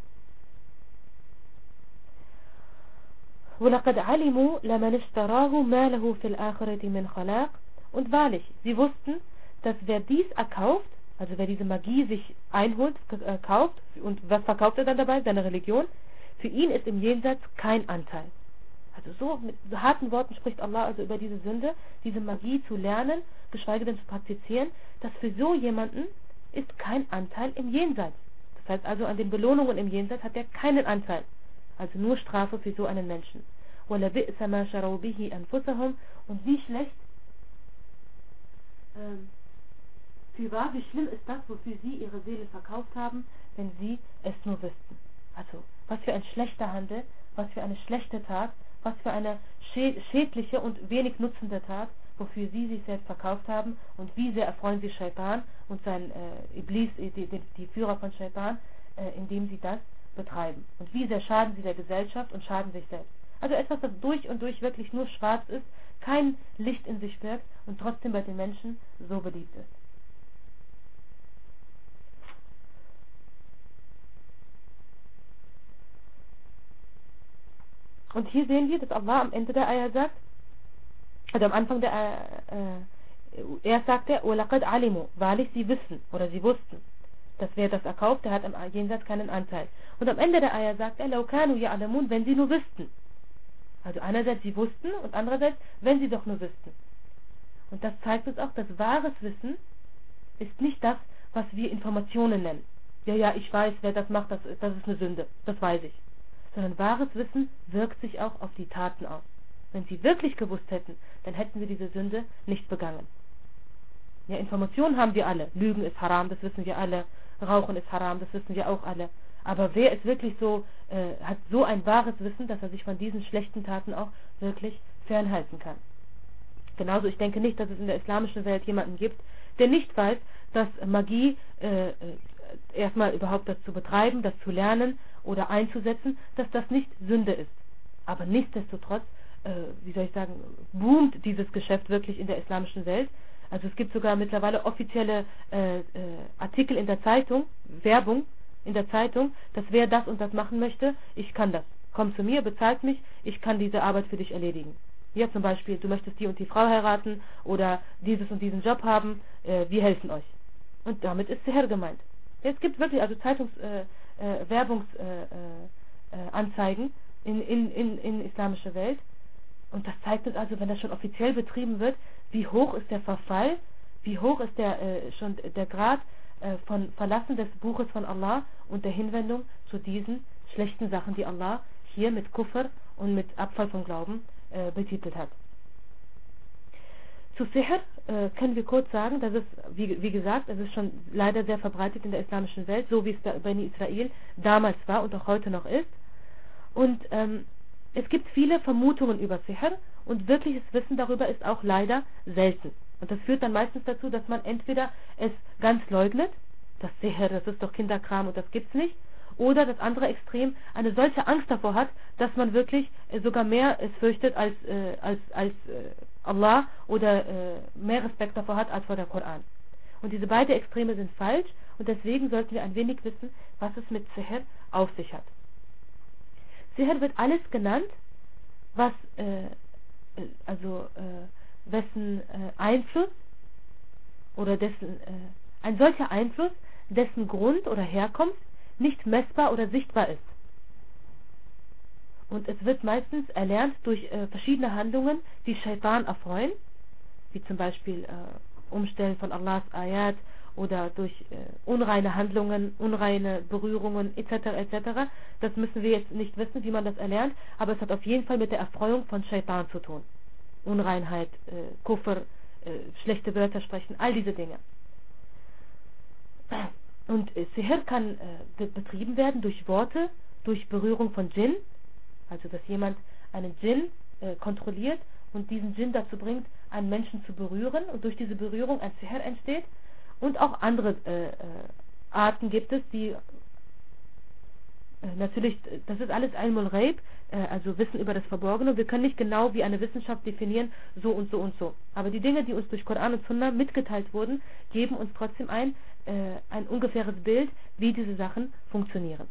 وَلَقَدْ عَلِمُوا لَمَنِ اشْتَرَاهُ مَا لَهُ فِي الْآخِرَةِ مِنْ خَلَاقٍ. Und wahrlich, sie wussten, dass wer dies erkauft, also wer diese Magie sich einholt, äh, kauft, und was verkauft er dann dabei? Seine Religion. Für ihn ist im Jenseits kein Anteil. Also so mit harten Worten spricht Allah also über diese Sünde, diese Magie zu lernen, geschweige denn zu praktizieren, dass für so jemanden ist kein Anteil im Jenseits. Das heißt also, an den Belohnungen im Jenseits hat er keinen Anteil. Also nur Strafe für so einen Menschen. وَلَبِئْسَ مَا شَرَوْا بِهِ أَنفُسَهُم. Und wie schlecht, ähm, fürwahr, wie schlimm ist das, wofür sie ihre Seele verkauft haben, wenn sie es nur wüssten. Also, was für ein schlechter Handel, was für eine schlechte Tat, was für eine schädliche und wenig nutzende Tat, wofür sie sich selbst verkauft haben, und wie sehr erfreuen sie Shaitan und sein äh, Iblis, die, die, die Führer von Shaitan, äh, indem sie das betreiben. Und wie sehr schaden sie der Gesellschaft und schaden sich selbst. Also etwas, das durch und durch wirklich nur schwarz ist, kein Licht in sich birgt und trotzdem bei den Menschen so beliebt ist. Und hier sehen wir, dass Allah am Ende der Ayah sagt, also am Anfang der Ayah, äh, erst sagt er, وَلَقَدْ عَلِمُوا, wahrlich sie wissen oder sie wussten, dass wer das erkauft, der hat am Jenseits keinen Anteil. Und am Ende der Ayah sagt er, لَوْ كَانُوا يَعْلَمُونَ, wenn sie nur wüssten. Also einerseits sie wussten und andererseits, wenn sie doch nur wüssten. Und das zeigt uns auch, dass wahres Wissen ist nicht das, was wir Informationen nennen. Ja, ja, ich weiß, wer das macht, das, das ist eine Sünde, das weiß ich. Sondern wahres Wissen wirkt sich auch auf die Taten aus. Wenn sie wirklich gewusst hätten, dann hätten sie diese Sünde nicht begangen. Ja, Informationen haben wir alle. Lügen ist haram, das wissen wir alle. Rauchen ist haram, das wissen wir auch alle. Aber wer ist wirklich so, äh, hat so ein wahres Wissen, dass er sich von diesen schlechten Taten auch wirklich fernhalten kann. Genauso, ich denke nicht, dass es in der islamischen Welt jemanden gibt, der nicht weiß, dass Magie äh, erstmal überhaupt das zu betreiben, das zu lernen oder einzusetzen, dass das nicht Sünde ist. Aber nichtsdestotrotz, äh, wie soll ich sagen, boomt dieses Geschäft wirklich in der islamischen Welt. Also es gibt sogar mittlerweile offizielle äh, äh, Artikel in der Zeitung, Werbung in der Zeitung, dass wer das und das machen möchte, ich kann das. Komm zu mir, bezahlt mich, ich kann diese Arbeit für dich erledigen. Ja, zum Beispiel, du möchtest die und die Frau heiraten oder dieses und diesen Job haben, äh, wir helfen euch. Und damit ist Sihr gemeint. Es gibt wirklich also Zeitungswerbungsanzeigen äh, äh, Werbungs, äh, äh, Anzeigen in, in, in, in islamischer Welt. Und das zeigt uns also, wenn das schon offiziell betrieben wird, wie hoch ist der Verfall, wie hoch ist der äh, schon der Grad äh, von Verlassen des Buches von Allah und der Hinwendung zu diesen schlechten Sachen, die Allah hier mit Kufr und mit Abfall von Glauben äh, betitelt hat. Zu Sihr äh, können wir kurz sagen, dass es, wie, wie gesagt, es ist schon leider sehr verbreitet in der islamischen Welt, so wie es bei Bani Israel damals war und auch heute noch ist. Und ähm, es gibt viele Vermutungen über Sihr und wirkliches Wissen darüber ist auch leider selten. Und das führt dann meistens dazu, dass man entweder es ganz leugnet, das Sihr, das ist doch Kinderkram und das gibt's nicht, oder das andere Extrem eine solche Angst davor hat, dass man wirklich äh, sogar mehr es fürchtet als, äh, als, als äh, Allah oder äh, mehr Respekt davor hat als vor der Koran. Und diese beiden Extreme sind falsch und deswegen sollten wir ein wenig wissen, was es mit Sihr auf sich hat. Sihr wird alles genannt, was äh, also äh, wessen äh, Einfluss oder dessen äh, ein solcher Einfluss, dessen Grund oder Herkunft nicht messbar oder sichtbar ist. Und es wird meistens erlernt durch äh, verschiedene Handlungen, die Shaitan erfreuen, wie zum Beispiel äh, Umstellen von Allahs Ayat oder durch äh, unreine Handlungen, unreine Berührungen et cetera et cetera. Das müssen wir jetzt nicht wissen, wie man das erlernt, aber es hat auf jeden Fall mit der Erfreuung von Shaitan zu tun. Unreinheit, äh, Kufr, äh, schlechte Wörter sprechen, all diese Dinge. Und äh, Sihr kann äh, betrieben werden durch Worte, durch Berührung von Djinn, also dass jemand einen Djinn äh, kontrolliert und diesen Djinn dazu bringt, einen Menschen zu berühren und durch diese Berührung ein Sihr entsteht. Und auch andere äh, äh, Arten gibt es, die äh, natürlich, das ist alles Ilmul Ghaib, äh, also Wissen über das Verborgene. Wir können nicht genau wie eine Wissenschaft definieren, so und so und so. Aber die Dinge, die uns durch Koran und Sunna mitgeteilt wurden, geben uns trotzdem ein, äh, ein ungefähres Bild, wie diese Sachen funktionieren.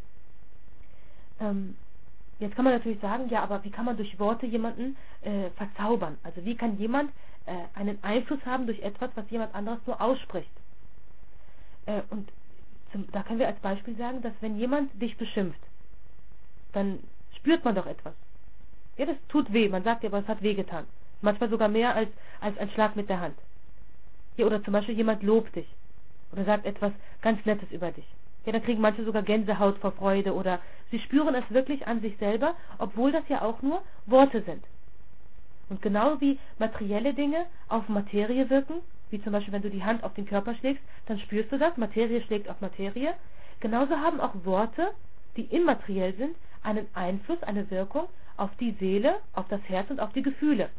Ähm, jetzt kann man natürlich sagen, ja, aber wie kann man durch Worte jemanden äh, verzaubern? Also wie kann jemand äh, einen Einfluss haben durch etwas, was jemand anderes nur ausspricht? Äh, und zum, da können wir als Beispiel sagen, dass wenn jemand dich beschimpft, dann spürt man doch etwas. Ja, das tut weh. Man sagt ja, aber es hat weh getan. Manchmal sogar mehr als, als ein Schlag mit der Hand. Ja, oder zum Beispiel jemand lobt dich oder sagt etwas ganz Nettes über dich. Ja, da kriegen manche sogar Gänsehaut vor Freude oder sie spüren es wirklich an sich selber, obwohl das ja auch nur Worte sind. Und genau wie materielle Dinge auf Materie wirken, wie zum Beispiel wenn du die Hand auf den Körper schlägst, dann spürst du das, Materie schlägt auf Materie. Genauso haben auch Worte, die immateriell sind, einen Einfluss, eine Wirkung auf die Seele, auf das Herz und auf die Gefühle.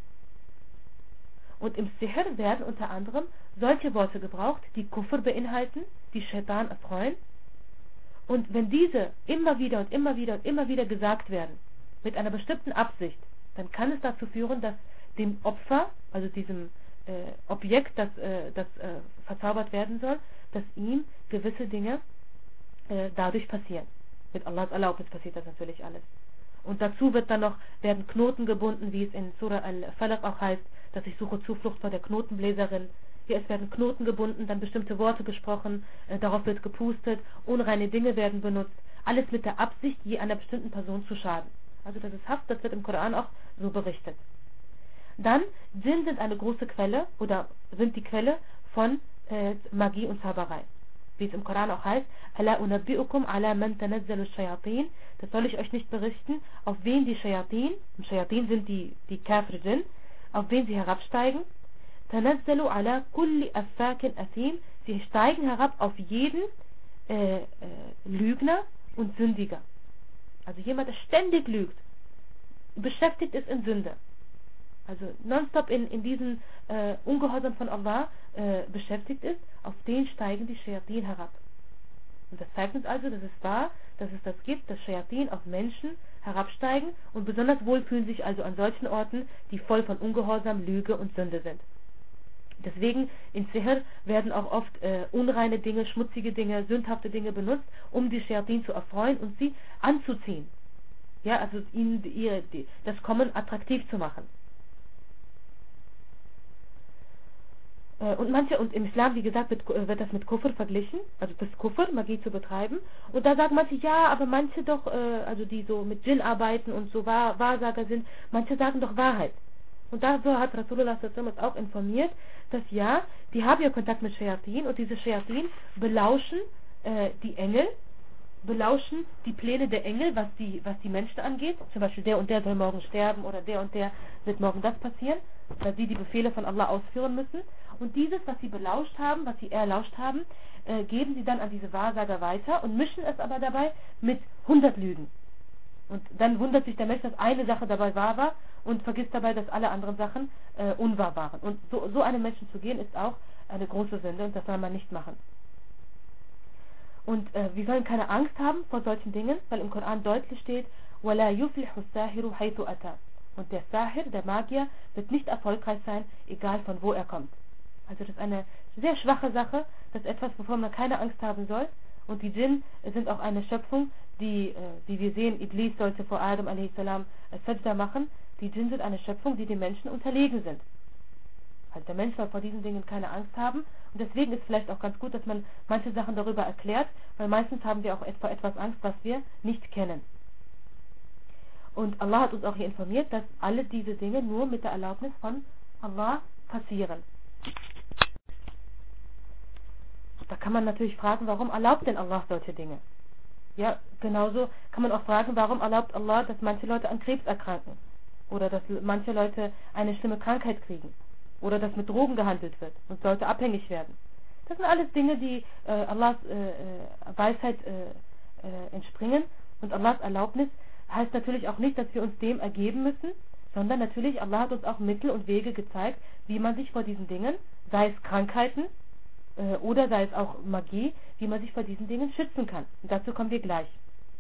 Und im Sihr werden unter anderem solche Worte gebraucht, die Kufr beinhalten, die Shaitan erfreuen. Und wenn diese immer wieder und immer wieder und immer wieder gesagt werden, mit einer bestimmten Absicht, dann kann es dazu führen, dass dem Opfer, also diesem äh, Objekt, das, äh, das äh, verzaubert werden soll, dass ihm gewisse Dinge äh, dadurch passieren. Mit Allahs Erlaubnis passiert das natürlich alles. Und dazu wird dann noch, werden Knoten gebunden, wie es in Surah Al-Falaq auch heißt, dass ich suche Zuflucht vor der Knotenbläserin. Hier es werden Knoten gebunden, dann bestimmte Worte gesprochen, äh, darauf wird gepustet, unreine Dinge werden benutzt. Alles mit der Absicht, je einer bestimmten Person zu schaden. Also das ist Haft, das wird im Koran auch so berichtet. Dann, Djinn sind eine große Quelle oder sind die Quelle von äh, Magie und Zauberei. Wie es im Koran auch heißt, Ala unabbi'ukum ala man tanazzalu shayatin. Das soll ich euch nicht berichten, auf wen die Shayatin, und Shayatin sind die, die Kafir Djinn, auf wen sie herabsteigen. Tanazzalu ala kulli affakin athim. Sie steigen herab auf jeden äh, äh, Lügner und Sündiger. Also jemand, der ständig lügt, beschäftigt ist in Sünde. Also nonstop in, in diesen äh, Ungehorsam von Allah äh, beschäftigt ist, auf den steigen die Shayatin herab. Und das zeigt uns also, dass es wahr, dass es das gibt, dass Shayatin auf Menschen herabsteigen und besonders wohl fühlen sich also an solchen Orten, die voll von Ungehorsam, Lüge und Sünde sind. Deswegen in Sihr werden auch oft äh, unreine Dinge, schmutzige Dinge, sündhafte Dinge benutzt, um die Shayatin zu erfreuen und sie anzuziehen. Ja, also ihnen ihr, die, das Kommen attraktiv zu machen. Und manche, und im Islam, wie gesagt, wird, wird das mit Kufr verglichen, also das Kufr, Magie zu betreiben. Und da sagen manche, ja, aber manche doch, äh, also die so mit Djinn arbeiten und so Wahr, Wahrsager sind, manche sagen doch Wahrheit. Und dafür hat Rasulullah uns auch informiert, dass ja, die haben ja Kontakt mit Shayatin und diese Shayatin belauschen äh, die Engel, belauschen die Pläne der Engel, was die, was die Menschen angeht. Zum Beispiel der und der soll morgen sterben oder der und der wird morgen das passieren, weil sie die Befehle von Allah ausführen müssen. Und dieses, was sie belauscht haben, was sie erlauscht haben, äh, geben sie dann an diese Wahrsager weiter und mischen es aber dabei mit hundert Lügen. Und dann wundert sich der Mensch, dass eine Sache dabei wahr war und vergisst dabei, dass alle anderen Sachen äh, unwahr waren. Und so, so einem Menschen zu gehen, ist auch eine große Sünde und das soll man nicht machen. Und äh, wir sollen keine Angst haben vor solchen Dingen, weil im Koran deutlich steht, وَلَا يُفْلِحُ السَّاهِرُ حَيْثُ أَتَى. Und der Sahir, der Magier, wird nicht erfolgreich sein, egal von wo er kommt. Also das ist eine sehr schwache Sache, das ist etwas, wovon man keine Angst haben soll. Und die Djinn sind auch eine Schöpfung, die, wie wir sehen, Iblis sollte vor Adam a s. Sajda machen. Die Djinn sind eine Schöpfung, die den Menschen unterlegen sind. Also der Mensch soll vor diesen Dingen keine Angst haben. Und deswegen ist vielleicht auch ganz gut, dass man manche Sachen darüber erklärt, weil meistens haben wir auch vor etwas Angst, was wir nicht kennen. Und Allah hat uns auch hier informiert, dass alle diese Dinge nur mit der Erlaubnis von Allah passieren. Da kann man natürlich fragen, warum erlaubt denn Allah solche Dinge? Ja, genauso kann man auch fragen, warum erlaubt Allah, dass manche Leute an Krebs erkranken? Oder dass manche Leute eine schlimme Krankheit kriegen? Oder dass mit Drogen gehandelt wird und Leute abhängig werden? Das sind alles Dinge, die äh, Allahs äh, Weisheit äh, äh, entspringen. Und Allahs Erlaubnis heißt natürlich auch nicht, dass wir uns dem ergeben müssen, sondern natürlich, Allah hat uns auch Mittel und Wege gezeigt, wie man sich vor diesen Dingen, sei es Krankheiten, oder sei es auch Magie, wie man sich vor diesen Dingen schützen kann. Und dazu kommen wir gleich.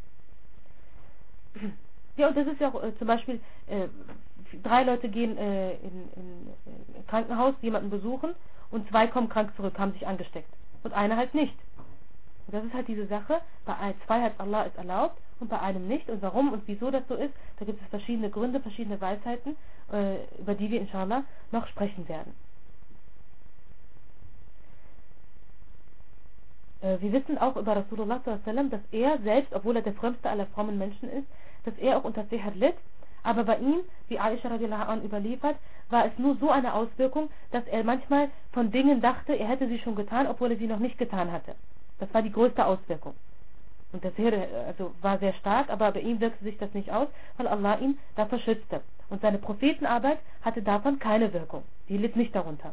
Ja, und das ist ja auch äh, zum Beispiel, äh, drei Leute gehen äh, in, in, in Krankenhaus, jemanden besuchen und zwei kommen krank zurück, haben sich angesteckt. Und einer halt nicht. Und das ist halt diese Sache, bei zwei hat Allah es erlaubt und bei einem nicht. Und warum und wieso das so ist, da gibt es verschiedene Gründe, verschiedene Weisheiten, äh, über die wir inshallah noch sprechen werden. Wir wissen auch über Rasulullah sallallahu alaihi wasallam, dass er selbst, obwohl er der frömmste aller frommen Menschen ist, dass er auch unter Sihr litt, aber bei ihm, wie Aisha radiallahu anha überliefert, war es nur so eine Auswirkung, dass er manchmal von Dingen dachte, er hätte sie schon getan, obwohl er sie noch nicht getan hatte. Das war die größte Auswirkung. Und der Sihr also war sehr stark, aber bei ihm wirkte sich das nicht aus, weil Allah ihn davor schützte. Und seine Prophetenarbeit hatte davon keine Wirkung. Die litt nicht darunter.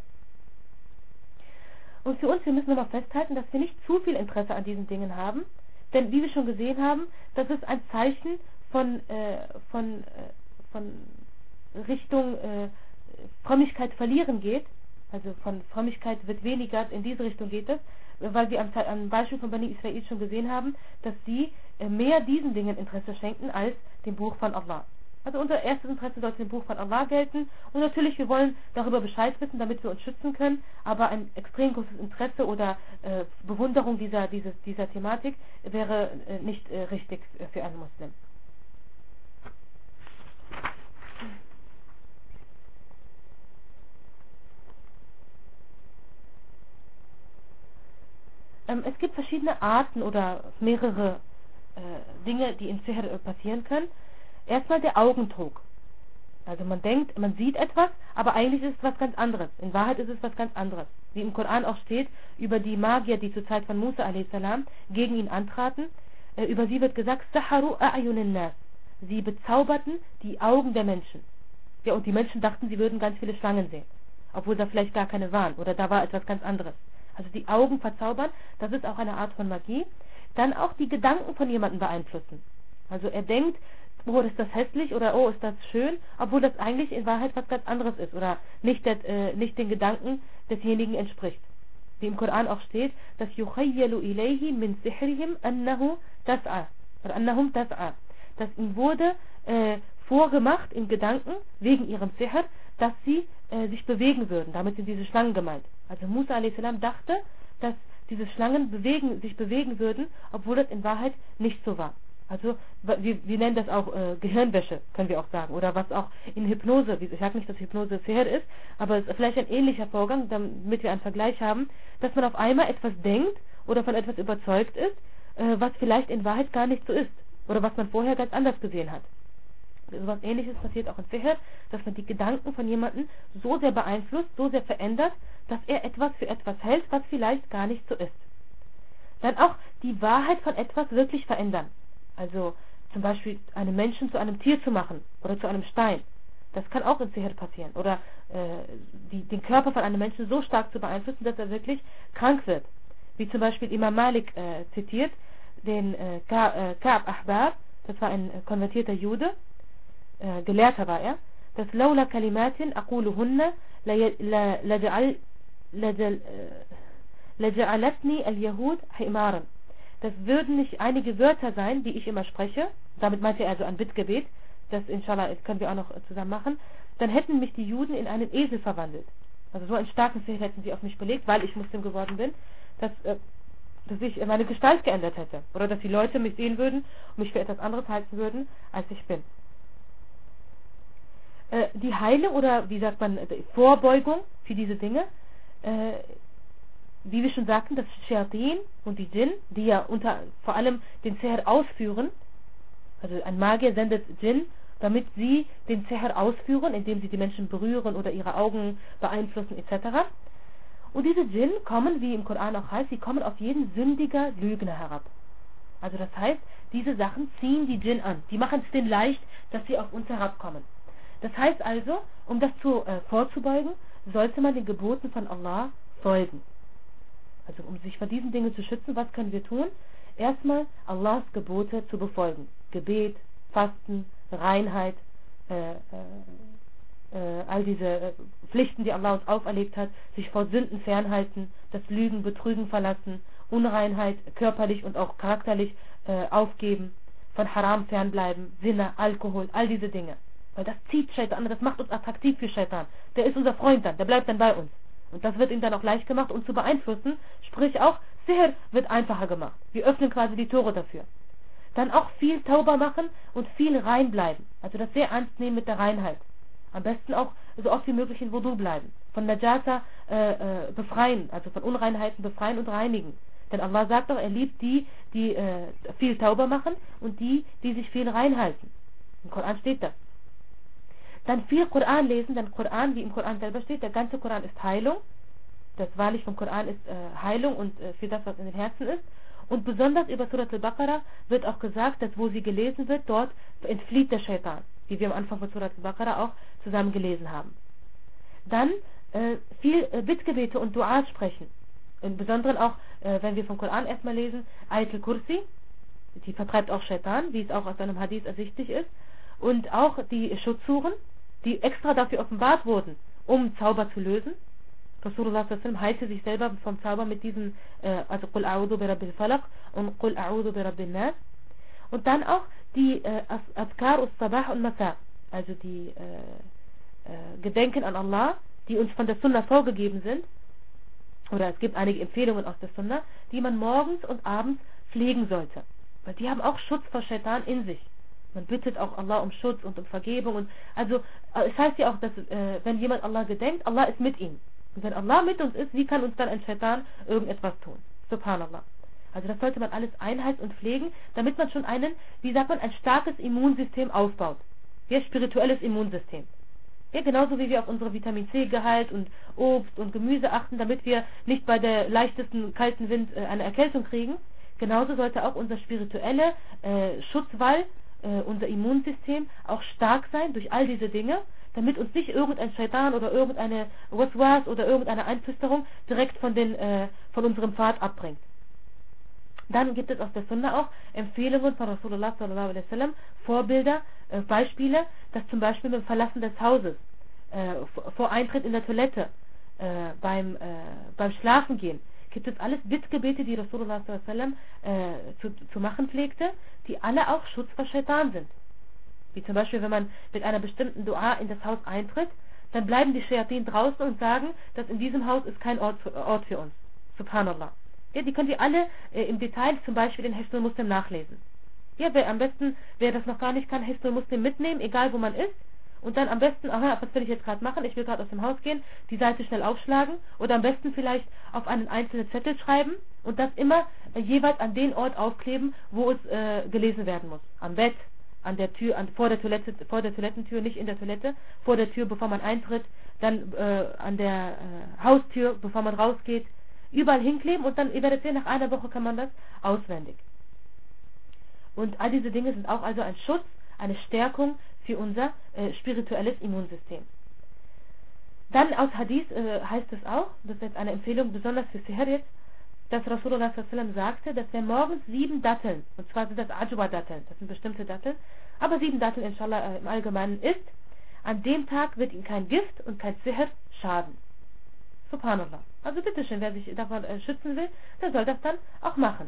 Und für uns, wir müssen nochmal festhalten, dass wir nicht zu viel Interesse an diesen Dingen haben, denn wie wir schon gesehen haben, das ist ein Zeichen von, äh, von, äh, von Richtung äh, Frömmigkeit verlieren geht, also von Frömmigkeit wird weniger, in diese Richtung geht es, weil wir am, am Beispiel von Bani Israel schon gesehen haben, dass sie äh, mehr diesen Dingen Interesse schenken als dem Buch von Allah. Also unser erstes Interesse sollte dem Buch von Allah gelten und natürlich, wir wollen darüber Bescheid wissen, damit wir uns schützen können, aber ein extrem großes Interesse oder äh, Bewunderung dieser, dieses, dieser Thematik wäre äh, nicht äh, richtig für einen Muslim. Ähm, es gibt verschiedene Arten oder mehrere äh, Dinge, die in Sihr äh, passieren können. Erstmal der Augendruck. Also man denkt, man sieht etwas, aber eigentlich ist es was ganz anderes. In Wahrheit ist es was ganz anderes. Wie im Koran auch steht, über die Magier, die zur Zeit von Musa a s. gegen ihn antraten, äh, über sie wird gesagt, Saharu a'yunin nas. Sie bezauberten die Augen der Menschen. Ja, und die Menschen dachten, sie würden ganz viele Schlangen sehen. Obwohl da vielleicht gar keine waren. Oder da war etwas ganz anderes. Also die Augen verzaubern, das ist auch eine Art von Magie. Dann auch die Gedanken von jemandem beeinflussen. Also er denkt, oh, ist das hässlich oder oh, ist das schön, obwohl das eigentlich in Wahrheit was ganz anderes ist oder nicht, der, äh, nicht den Gedanken desjenigen entspricht. Wie im Koran auch steht, dass yukhayyalu ilayhi min sihrihim annahu tas'a oder annahum tas'a. Dass ihm wurde äh, vorgemacht in Gedanken wegen ihrem Sihr, dass sie äh, sich bewegen würden. Damit sind diese Schlangen gemeint. Also Musa a s. dachte, dass diese Schlangen bewegen, sich bewegen würden, obwohl das in Wahrheit nicht so war. Also wir, wir nennen das auch äh, Gehirnwäsche, können wir auch sagen. Oder was auch in Hypnose, ich sage nicht, dass Hypnose Sihr ist, aber es ist vielleicht ein ähnlicher Vorgang, damit wir einen Vergleich haben, dass man auf einmal etwas denkt oder von etwas überzeugt ist, äh, was vielleicht in Wahrheit gar nicht so ist. Oder was man vorher ganz anders gesehen hat. So was Ähnliches passiert auch in Sihr, dass man die Gedanken von jemandem so sehr beeinflusst, so sehr verändert, dass er etwas für etwas hält, was vielleicht gar nicht so ist. Dann auch die Wahrheit von etwas wirklich verändern. Also zum Beispiel einen Menschen zu einem Tier zu machen oder zu einem Stein. Das kann auch in Sihr passieren. Oder äh, die, den Körper von einem Menschen so stark zu beeinflussen, dass er wirklich krank wird. Wie zum Beispiel Imam Malik äh, zitiert, den äh, Ka'b Ahbar, das war ein äh, konvertierter Jude, äh, Gelehrter war er, dass Laula Kalimatin aquluhunna laja'alatni al-Yahud himaran. Das würden nicht einige Wörter sein, die ich immer spreche, damit meinte er also ein Bittgebet, das inshallah können wir auch noch zusammen machen, dann hätten mich die Juden in einen Esel verwandelt. Also so einen starken Sihr hätten sie auf mich belegt, weil ich Muslim geworden bin, dass, äh, dass ich meine Gestalt geändert hätte. Oder dass die Leute mich sehen würden und mich für etwas anderes halten würden, als ich bin. Äh, die Heile oder wie sagt man, die Vorbeugung für diese Dinge, äh, wie wir schon sagten, das Shayatin und die Djinn, die ja unter vor allem den Sihr ausführen, also ein Magier sendet Djinn, damit sie den Sihr ausführen, indem sie die Menschen berühren oder ihre Augen beeinflussen et cetera. Und diese Djinn kommen, wie im Koran auch heißt, sie kommen auf jeden sündiger Lügner herab. Also das heißt, diese Sachen ziehen die Djinn an. Die machen es denen leicht, dass sie auf uns herabkommen. Das heißt also, um das zu, äh, vorzubeugen, sollte man den Geboten von Allah folgen. Also um sich vor diesen Dingen zu schützen, was können wir tun? Erstmal Allahs Gebote zu befolgen. Gebet, Fasten, Reinheit, äh, äh, äh, all diese äh, Pflichten, die Allah uns auferlegt hat, sich vor Sünden fernhalten, das Lügen, Betrügen verlassen, Unreinheit körperlich und auch charakterlich äh, aufgeben, von Haram fernbleiben, Sinne, Alkohol, all diese Dinge. Weil das zieht Shaitan, das macht uns attraktiv für Shaitan. Der ist unser Freund dann, der bleibt dann bei uns. Und das wird ihm dann auch leicht gemacht, uns zu beeinflussen. Sprich auch, Sihr wird einfacher gemacht. Wir öffnen quasi die Tore dafür. Dann auch viel Tauber machen und viel rein bleiben. Also das sehr ernst nehmen mit der Reinheit. Am besten auch so oft wie möglich in Wudu bleiben. Von Najasa äh, äh, befreien, also von Unreinheiten befreien und reinigen. Denn Allah sagt doch, er liebt die, die äh, viel Tauber machen und die, die sich viel reinhalten. Im Koran steht das. Dann viel Koran lesen, denn Koran, wie im Koran selber steht, der ganze Koran ist Heilung. Das wahrlich vom Koran ist äh, Heilung und äh, für das, was in den Herzen ist. Und besonders über Surat al-Baqarah wird auch gesagt, dass wo sie gelesen wird, dort entflieht der Shaitan, wie wir am Anfang von Surat al-Baqarah auch zusammen gelesen haben. Dann äh, viel äh, Bittgebete und Duas sprechen. Im Besonderen auch, äh, wenn wir vom Koran erstmal lesen, Ayat al-Kursi, die vertreibt auch Shaitan, wie es auch aus einem Hadith ersichtlich ist. Und auch die Schutzsuren, die extra dafür offenbart wurden, um Zauber zu lösen. Rasulullah sallallahu alaihi wasallam heilte sich selber vom Zauber mit diesen, äh, also Qul a'udhu bi rabbil falaq und Qul a'udhu bi rabbin nas. Und dann auch die äh, Azkar us-Sabah und Masa, also die äh, äh, Gedenken an Allah, die uns von der Sunna vorgegeben sind. Oder es gibt einige Empfehlungen aus der Sunna, die man morgens und abends pflegen sollte. Weil die haben auch Schutz vor Shaitan in sich. Man bittet auch Allah um Schutz und um Vergebung. Und also es heißt ja auch, dass äh, wenn jemand Allah gedenkt, Allah ist mit ihm. Und wenn Allah mit uns ist, wie kann uns dann ein Shaitan irgendetwas tun? Subhanallah. Also das sollte man alles einhalten und pflegen, damit man schon einen, wie sagt man, ein starkes Immunsystem aufbaut. Ja, spirituelles Immunsystem. Ja, genauso wie wir auf unsere Vitamin C-Gehalt und Obst und Gemüse achten, damit wir nicht bei der leichtesten kalten Wind äh, eine Erkältung kriegen. Genauso sollte auch unser spirituelle äh, Schutzwall, äh, unser Immunsystem auch stark sein durch all diese Dinge, damit uns nicht irgendein Shaitan oder irgendeine Waswas oder irgendeine Einflüsterung direkt von, den, äh, von unserem Pfad abbringt. Dann gibt es aus der Sunna auch Empfehlungen von Rasulullah sallallahu alaihi wasallam, Vorbilder, äh, Beispiele, dass zum Beispiel beim Verlassen des Hauses, äh, vor Eintritt in der Toilette, äh, beim, äh, beim Schlafengehen, gibt es alles Bittgebete, die Rasulullah sallallahu alaihi wasallam äh, zu, zu machen pflegte, die alle auch Schutz vor Shaitan sind. Wie zum Beispiel, wenn man mit einer bestimmten Dua in das Haus eintritt, dann bleiben die Shayatin draußen und sagen, dass in diesem Haus ist kein Ort für, Ort für uns. Subhanallah. Ja, die könnt ihr alle äh, im Detail zum Beispiel in Hisnul Muslim nachlesen. Ja, wer am besten, wer das noch gar nicht kann, Hisnul Muslim mitnehmen, egal wo man ist. Und dann am besten, aha, was will ich jetzt gerade machen? Ich will gerade aus dem Haus gehen, die Seite schnell aufschlagen oder am besten vielleicht auf einen einzelnen Zettel schreiben und das immer äh, jeweils an den Ort aufkleben, wo es äh, gelesen werden muss. Am Bett, an der Tür, an, vor der Toilette, vor der Toilettentür, nicht in der Toilette, vor der Tür, bevor man eintritt, dann äh, an der äh, Haustür, bevor man rausgeht, überall hinkleben und dann, ihr werdet sehen, nach einer Woche kann man das auswendig. Und all diese Dinge sind auch also ein Schutz, eine Stärkung für unser äh, spirituelles Immunsystem. Dann aus Hadith äh, heißt es auch, das ist jetzt eine Empfehlung besonders für Sihr jetzt, dass Rasulullah sallallahu alaihi wasallam sagte, dass wer morgens sieben Datteln, und zwar sind das Ajwa-Datteln, das sind bestimmte Datteln, aber sieben Datteln inshallah äh, im Allgemeinen isst, an dem Tag wird ihm kein Gift und kein Sihr schaden. Subhanallah. Also bitteschön, wer sich davon äh, schützen will, der soll das dann auch machen.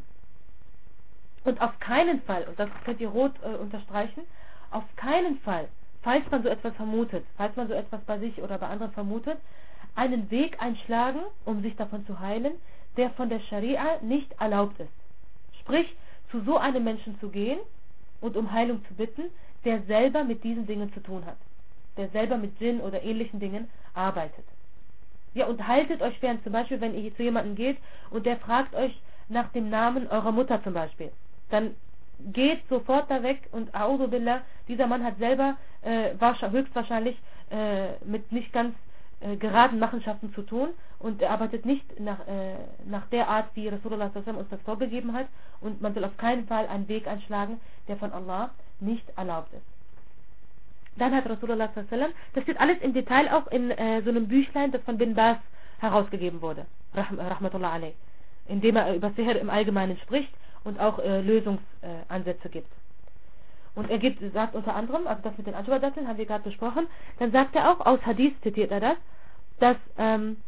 Und auf keinen Fall, und das könnt ihr rot äh, unterstreichen, auf keinen Fall, falls man so etwas vermutet, falls man so etwas bei sich oder bei anderen vermutet, einen Weg einschlagen, um sich davon zu heilen, der von der Scharia nicht erlaubt ist. Sprich, zu so einem Menschen zu gehen und um Heilung zu bitten, der selber mit diesen Dingen zu tun hat. Der selber mit Djinn oder ähnlichen Dingen arbeitet. Ja, und haltet euch fern, zum Beispiel, wenn ihr zu jemandem geht und der fragt euch nach dem Namen eurer Mutter zum Beispiel, dann geht sofort da weg und A'udhu Billah, dieser Mann hat selber äh, höchstwahrscheinlich äh, mit nicht ganz äh, geraden Machenschaften zu tun und er arbeitet nicht nach, äh, nach der Art, wie Rasulullah sallallahu alaihi wasallam uns das vorgegeben hat, und man soll auf keinen Fall einen Weg einschlagen, der von Allah nicht erlaubt ist. Dann hat Rasulullah sallallahu alaihi wasallam, das steht alles im Detail auch in äh, so einem Büchlein, das von Bin Baz herausgegeben wurde, Rahm, Rahmatullah alaih, in dem er über Sihr im Allgemeinen spricht und auch äh, Lösungsansätze äh, gibt. Und er gibt, sagt unter anderem, also das mit den Ajwa-Datteln haben wir gerade besprochen, dann sagt er auch, aus Hadith zitiert er das, dass ähm,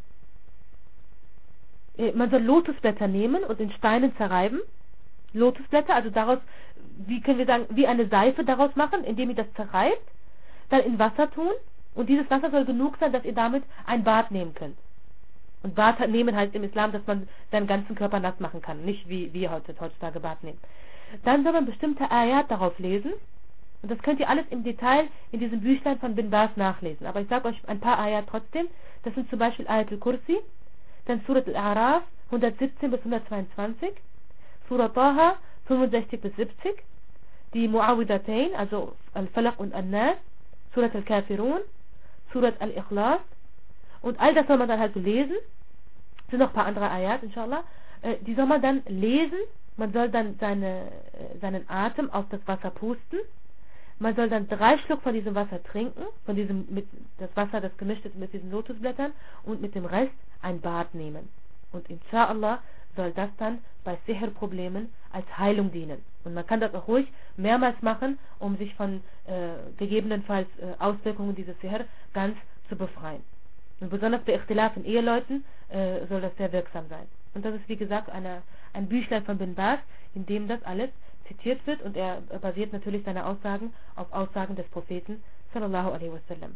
man soll Lotusblätter nehmen und in Steinen zerreiben. Lotusblätter, also daraus, wie können wir sagen, wie eine Seife daraus machen, indem ihr das zerreibt, dann in Wasser tun, und dieses Wasser soll genug sein, dass ihr damit ein Bad nehmen könnt. Und Bad nehmen heißt im Islam, dass man seinen ganzen Körper nass machen kann, nicht wie wir heutzutage Bad nehmen. Dann soll man bestimmte Ayat darauf lesen, und das könnt ihr alles im Detail in diesem Büchlein von Bin Baz nachlesen. Aber ich sage euch ein paar Ayat trotzdem. Das sind zum Beispiel Ayat al-Kursi, dann Surat al-A'raf hundertsiebzehn bis hundertzweiundzwanzig, Surat Taha fünfundsechzig bis siebzig, die Mu'awwidatain, also Al-Falaq und An-Nas, Surat al-Kafirun, Surat al-Ikhlas, und all das soll man dann halt lesen. Es sind noch ein paar andere Ayat, inshallah, äh, die soll man dann lesen, man soll dann seine, äh, seinen Atem auf das Wasser pusten, man soll dann drei Schluck von diesem Wasser trinken, von diesem, mit, das Wasser, das gemischt ist mit diesen Lotusblättern, und mit dem Rest ein Bad nehmen. Und inshallah soll das dann bei Sihr-Problemen als Heilung dienen. Und man kann das auch ruhig mehrmals machen, um sich von äh, gegebenenfalls äh, Auswirkungen dieses Sihr ganz zu befreien. Und besonders bei Ikhtilaf in Eheleuten äh, soll das sehr wirksam sein. Und das ist wie gesagt eine, ein Büchlein von Bin Baz, in dem das alles zitiert wird, und er basiert natürlich seine Aussagen auf Aussagen des Propheten sallallahu alaihi wasallam.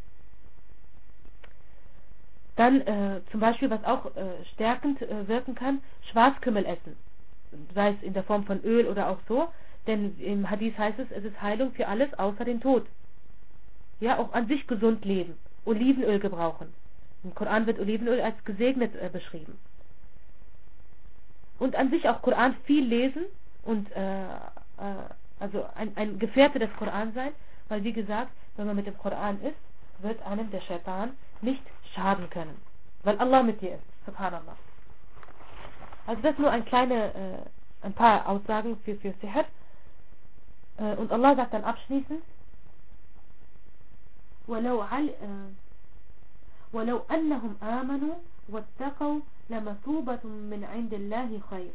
Dann äh, zum Beispiel, was auch äh, stärkend äh, wirken kann, Schwarzkümmel essen, sei es in der Form von Öl oder auch so, denn im Hadith heißt es, es ist Heilung für alles außer den Tod. Ja, auch an sich gesund leben, Olivenöl gebrauchen. Im Koran wird Olivenöl als gesegnet äh, beschrieben. Und an sich auch Koran viel lesen und äh, äh, also ein, ein Gefährte des Koran sein, weil wie gesagt, wenn man mit dem Koran ist, wird einem der Shaitan nicht schaden können, weil Allah mit dir ist, subhanallah. Also das nur ein kleine, äh, ein paar Aussagen für, für Sihr. Äh, und Allah sagt dann abschließend, وَلَوْ عَلْ وَلَوْ أَنَّهُمْ آمَنُوا وَاتَّقَوْا لَمَثُوبَةٌ مِّنْ عِنْدِ اللَّهِ خَيْرٌ.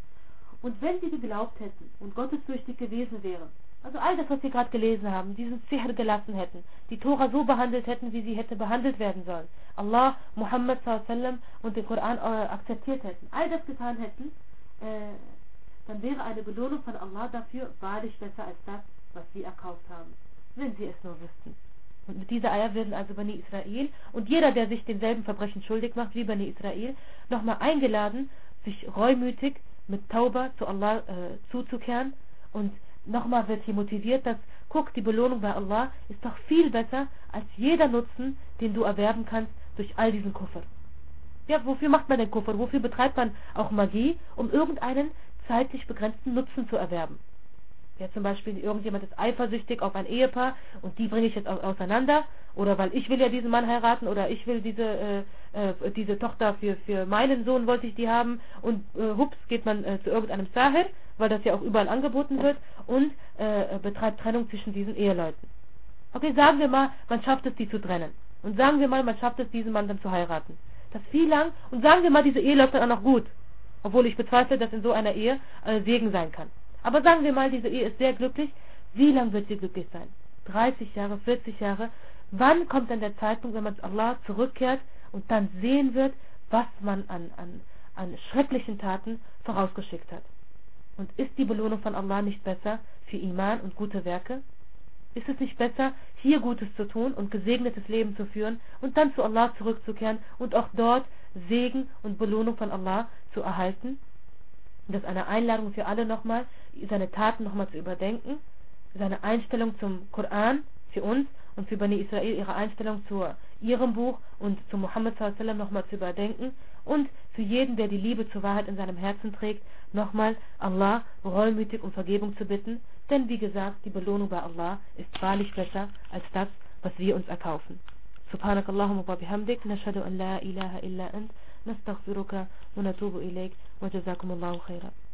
Und wenn sie geglaubt hätten und gottesfürchtig gewesen wären, also all das, was sie gerade gelesen haben, diesen Sihr gelassen hätten, die Tora so behandelt hätten, wie sie hätte behandelt werden sollen, Allah, Muhammad sallallahu alaihi wasallam und den Koran äh, akzeptiert hätten, all das getan hätten, äh, dann wäre eine Belohnung von Allah dafür wahrlich besser als das, was sie erkauft haben, wenn sie es nur wüssten. Und mit dieser Eier werden also Bani Israel und jeder, der sich denselben Verbrechen schuldig macht wie Bani Israel, nochmal eingeladen, sich reumütig mit Tauba zu Allah äh, zuzukehren. Und nochmal wird hier motiviert, dass, guck, die Belohnung bei Allah ist doch viel besser als jeder Nutzen, den du erwerben kannst durch all diesen Kufr. Ja, wofür macht man den Kufr? Wofür betreibt man auch Magie? Um irgendeinen zeitlich begrenzten Nutzen zu erwerben. Ja, zum Beispiel irgendjemand ist eifersüchtig auf ein Ehepaar und die bringe ich jetzt auseinander, oder weil ich will ja diesen Mann heiraten, oder ich will diese äh, äh, diese Tochter für für meinen Sohn wollte ich die haben, und äh, hups geht man äh, zu irgendeinem Sahir, weil das ja auch überall angeboten wird, und äh, betreibt Trennung zwischen diesen Eheleuten. Okay, sagen wir mal, man schafft es, die zu trennen, und sagen wir mal, man schafft es, diesen Mann dann zu heiraten. Das ist wie lang, und sagen wir mal, diese Ehe läuft dann auch noch gut, obwohl ich bezweifle, dass in so einer Ehe äh, Segen sein kann. Aber sagen wir mal, diese Ehe ist sehr glücklich. Wie lange wird sie glücklich sein? dreißig Jahre, vierzig Jahre? Wann kommt dann der Zeitpunkt, wenn man zu Allah zurückkehrt und dann sehen wird, was man an, an, an schrecklichen Taten vorausgeschickt hat? Und ist die Belohnung von Allah nicht besser für Iman und gute Werke? Ist es nicht besser, hier Gutes zu tun und gesegnetes Leben zu führen und dann zu Allah zurückzukehren und auch dort Segen und Belohnung von Allah zu erhalten? Und das ist eine Einladung für alle nochmal, seine Taten nochmal zu überdenken, seine Einstellung zum Koran für uns und für Bani Israel, ihre Einstellung zu ihrem Buch und zu Muhammad sallallahu alaihi wasallam nochmal zu überdenken, und für jeden, der die Liebe zur Wahrheit in seinem Herzen trägt, nochmal Allah reumütig um Vergebung zu bitten, denn wie gesagt, die Belohnung bei Allah ist wahrlich besser als das, was wir uns erkaufen. Subhanakallahumma wa bihamdik, nashhadu an la ilaha illa ant, nastaghfiruka wa natubu ilayk, wa jazakumullahu khairan.